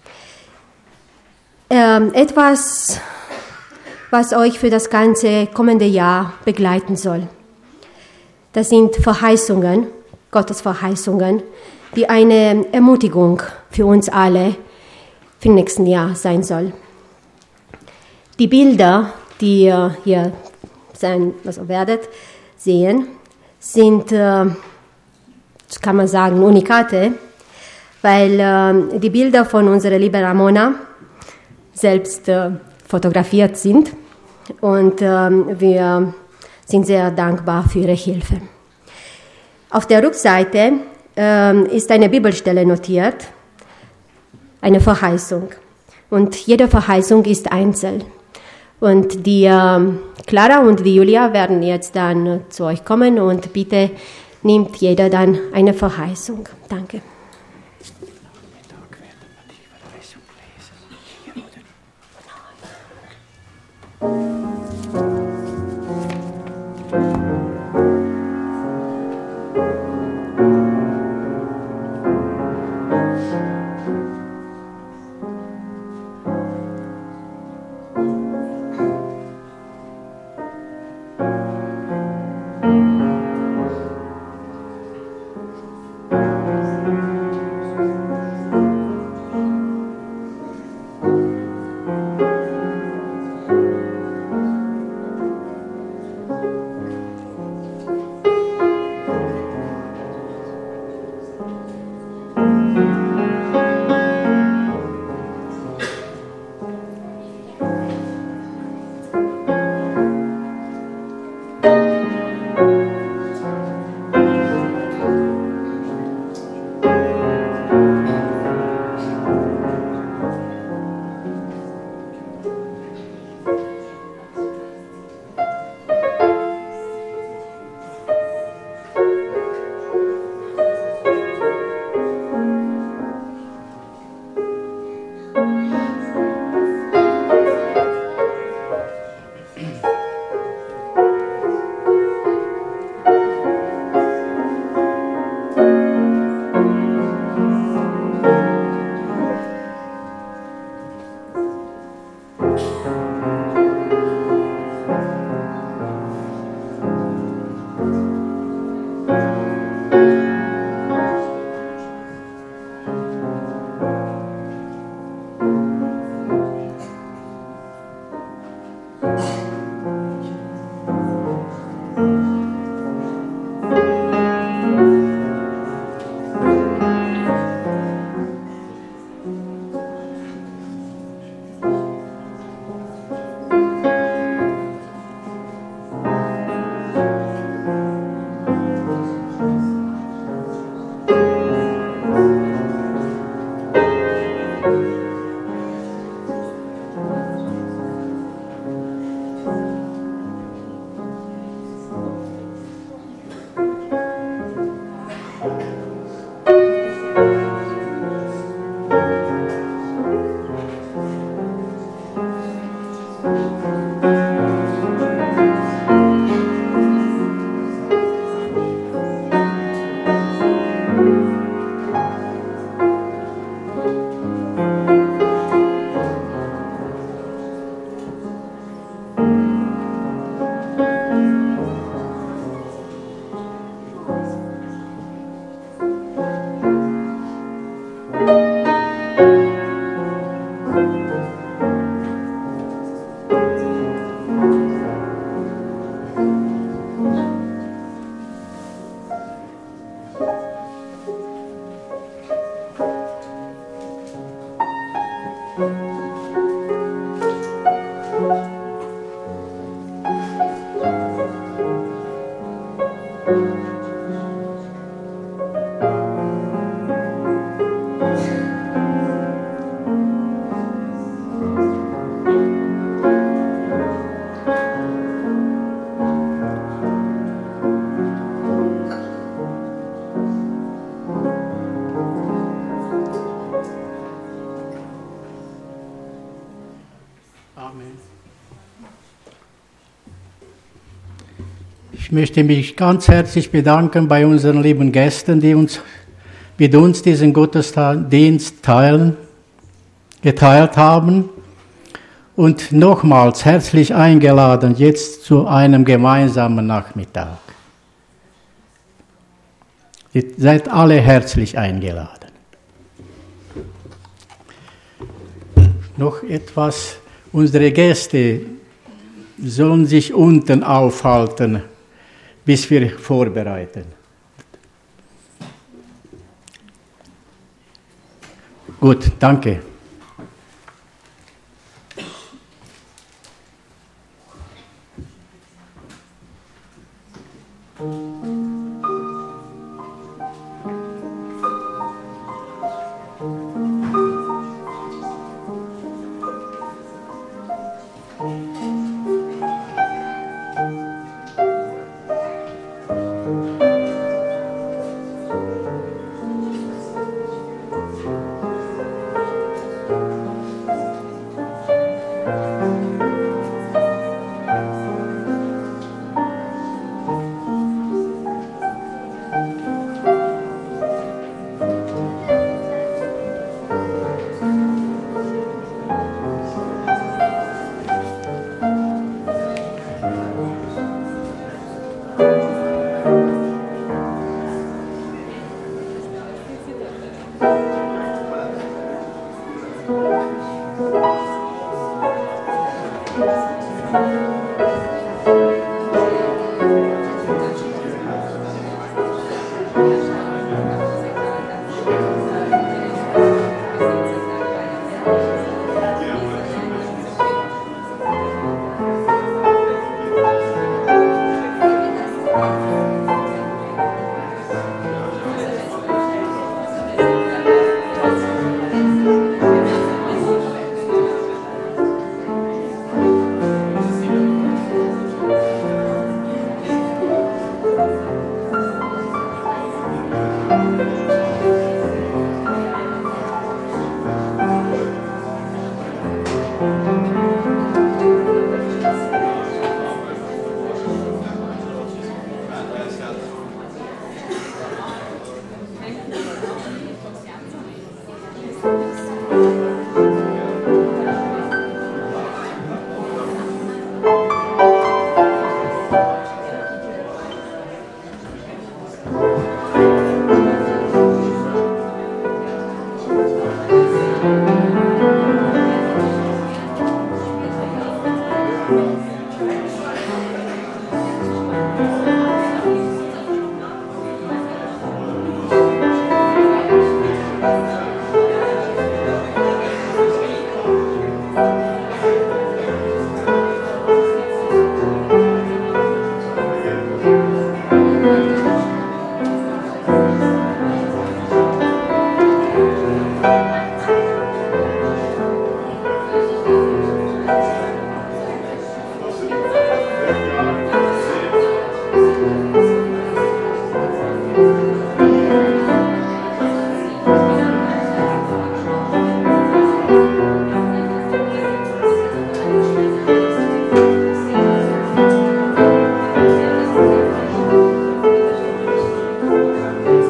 F: Etwas, was euch für das ganze kommende Jahr begleiten soll. Das sind Verheißungen, Gottes Verheißungen, die eine Ermutigung für uns alle für das nächste Jahr sein soll. Die Bilder, die ihr hier werdet sehen, sind, kann man sagen, Unikate, weil die Bilder von unserer lieben Ramona selbst fotografiert sind und wir sind sehr dankbar für ihre Hilfe. Auf der Rückseite ist eine Bibelstelle notiert, eine Verheißung. Und jede Verheißung ist einzeln. Und die Clara und die Julia werden jetzt dann zu euch kommen und bitte nimmt jeder dann eine Verheißung. Danke.
A: Ich möchte mich ganz herzlich bedanken bei unseren lieben Gästen, die uns mit uns diesen Gottesdienst geteilt haben. Und nochmals herzlich eingeladen jetzt zu einem gemeinsamen Nachmittag. Ihr seid alle herzlich eingeladen. Noch etwas, unsere Gäste sollen sich unten aufhalten, bis wir vorbereiten. Gut, danke.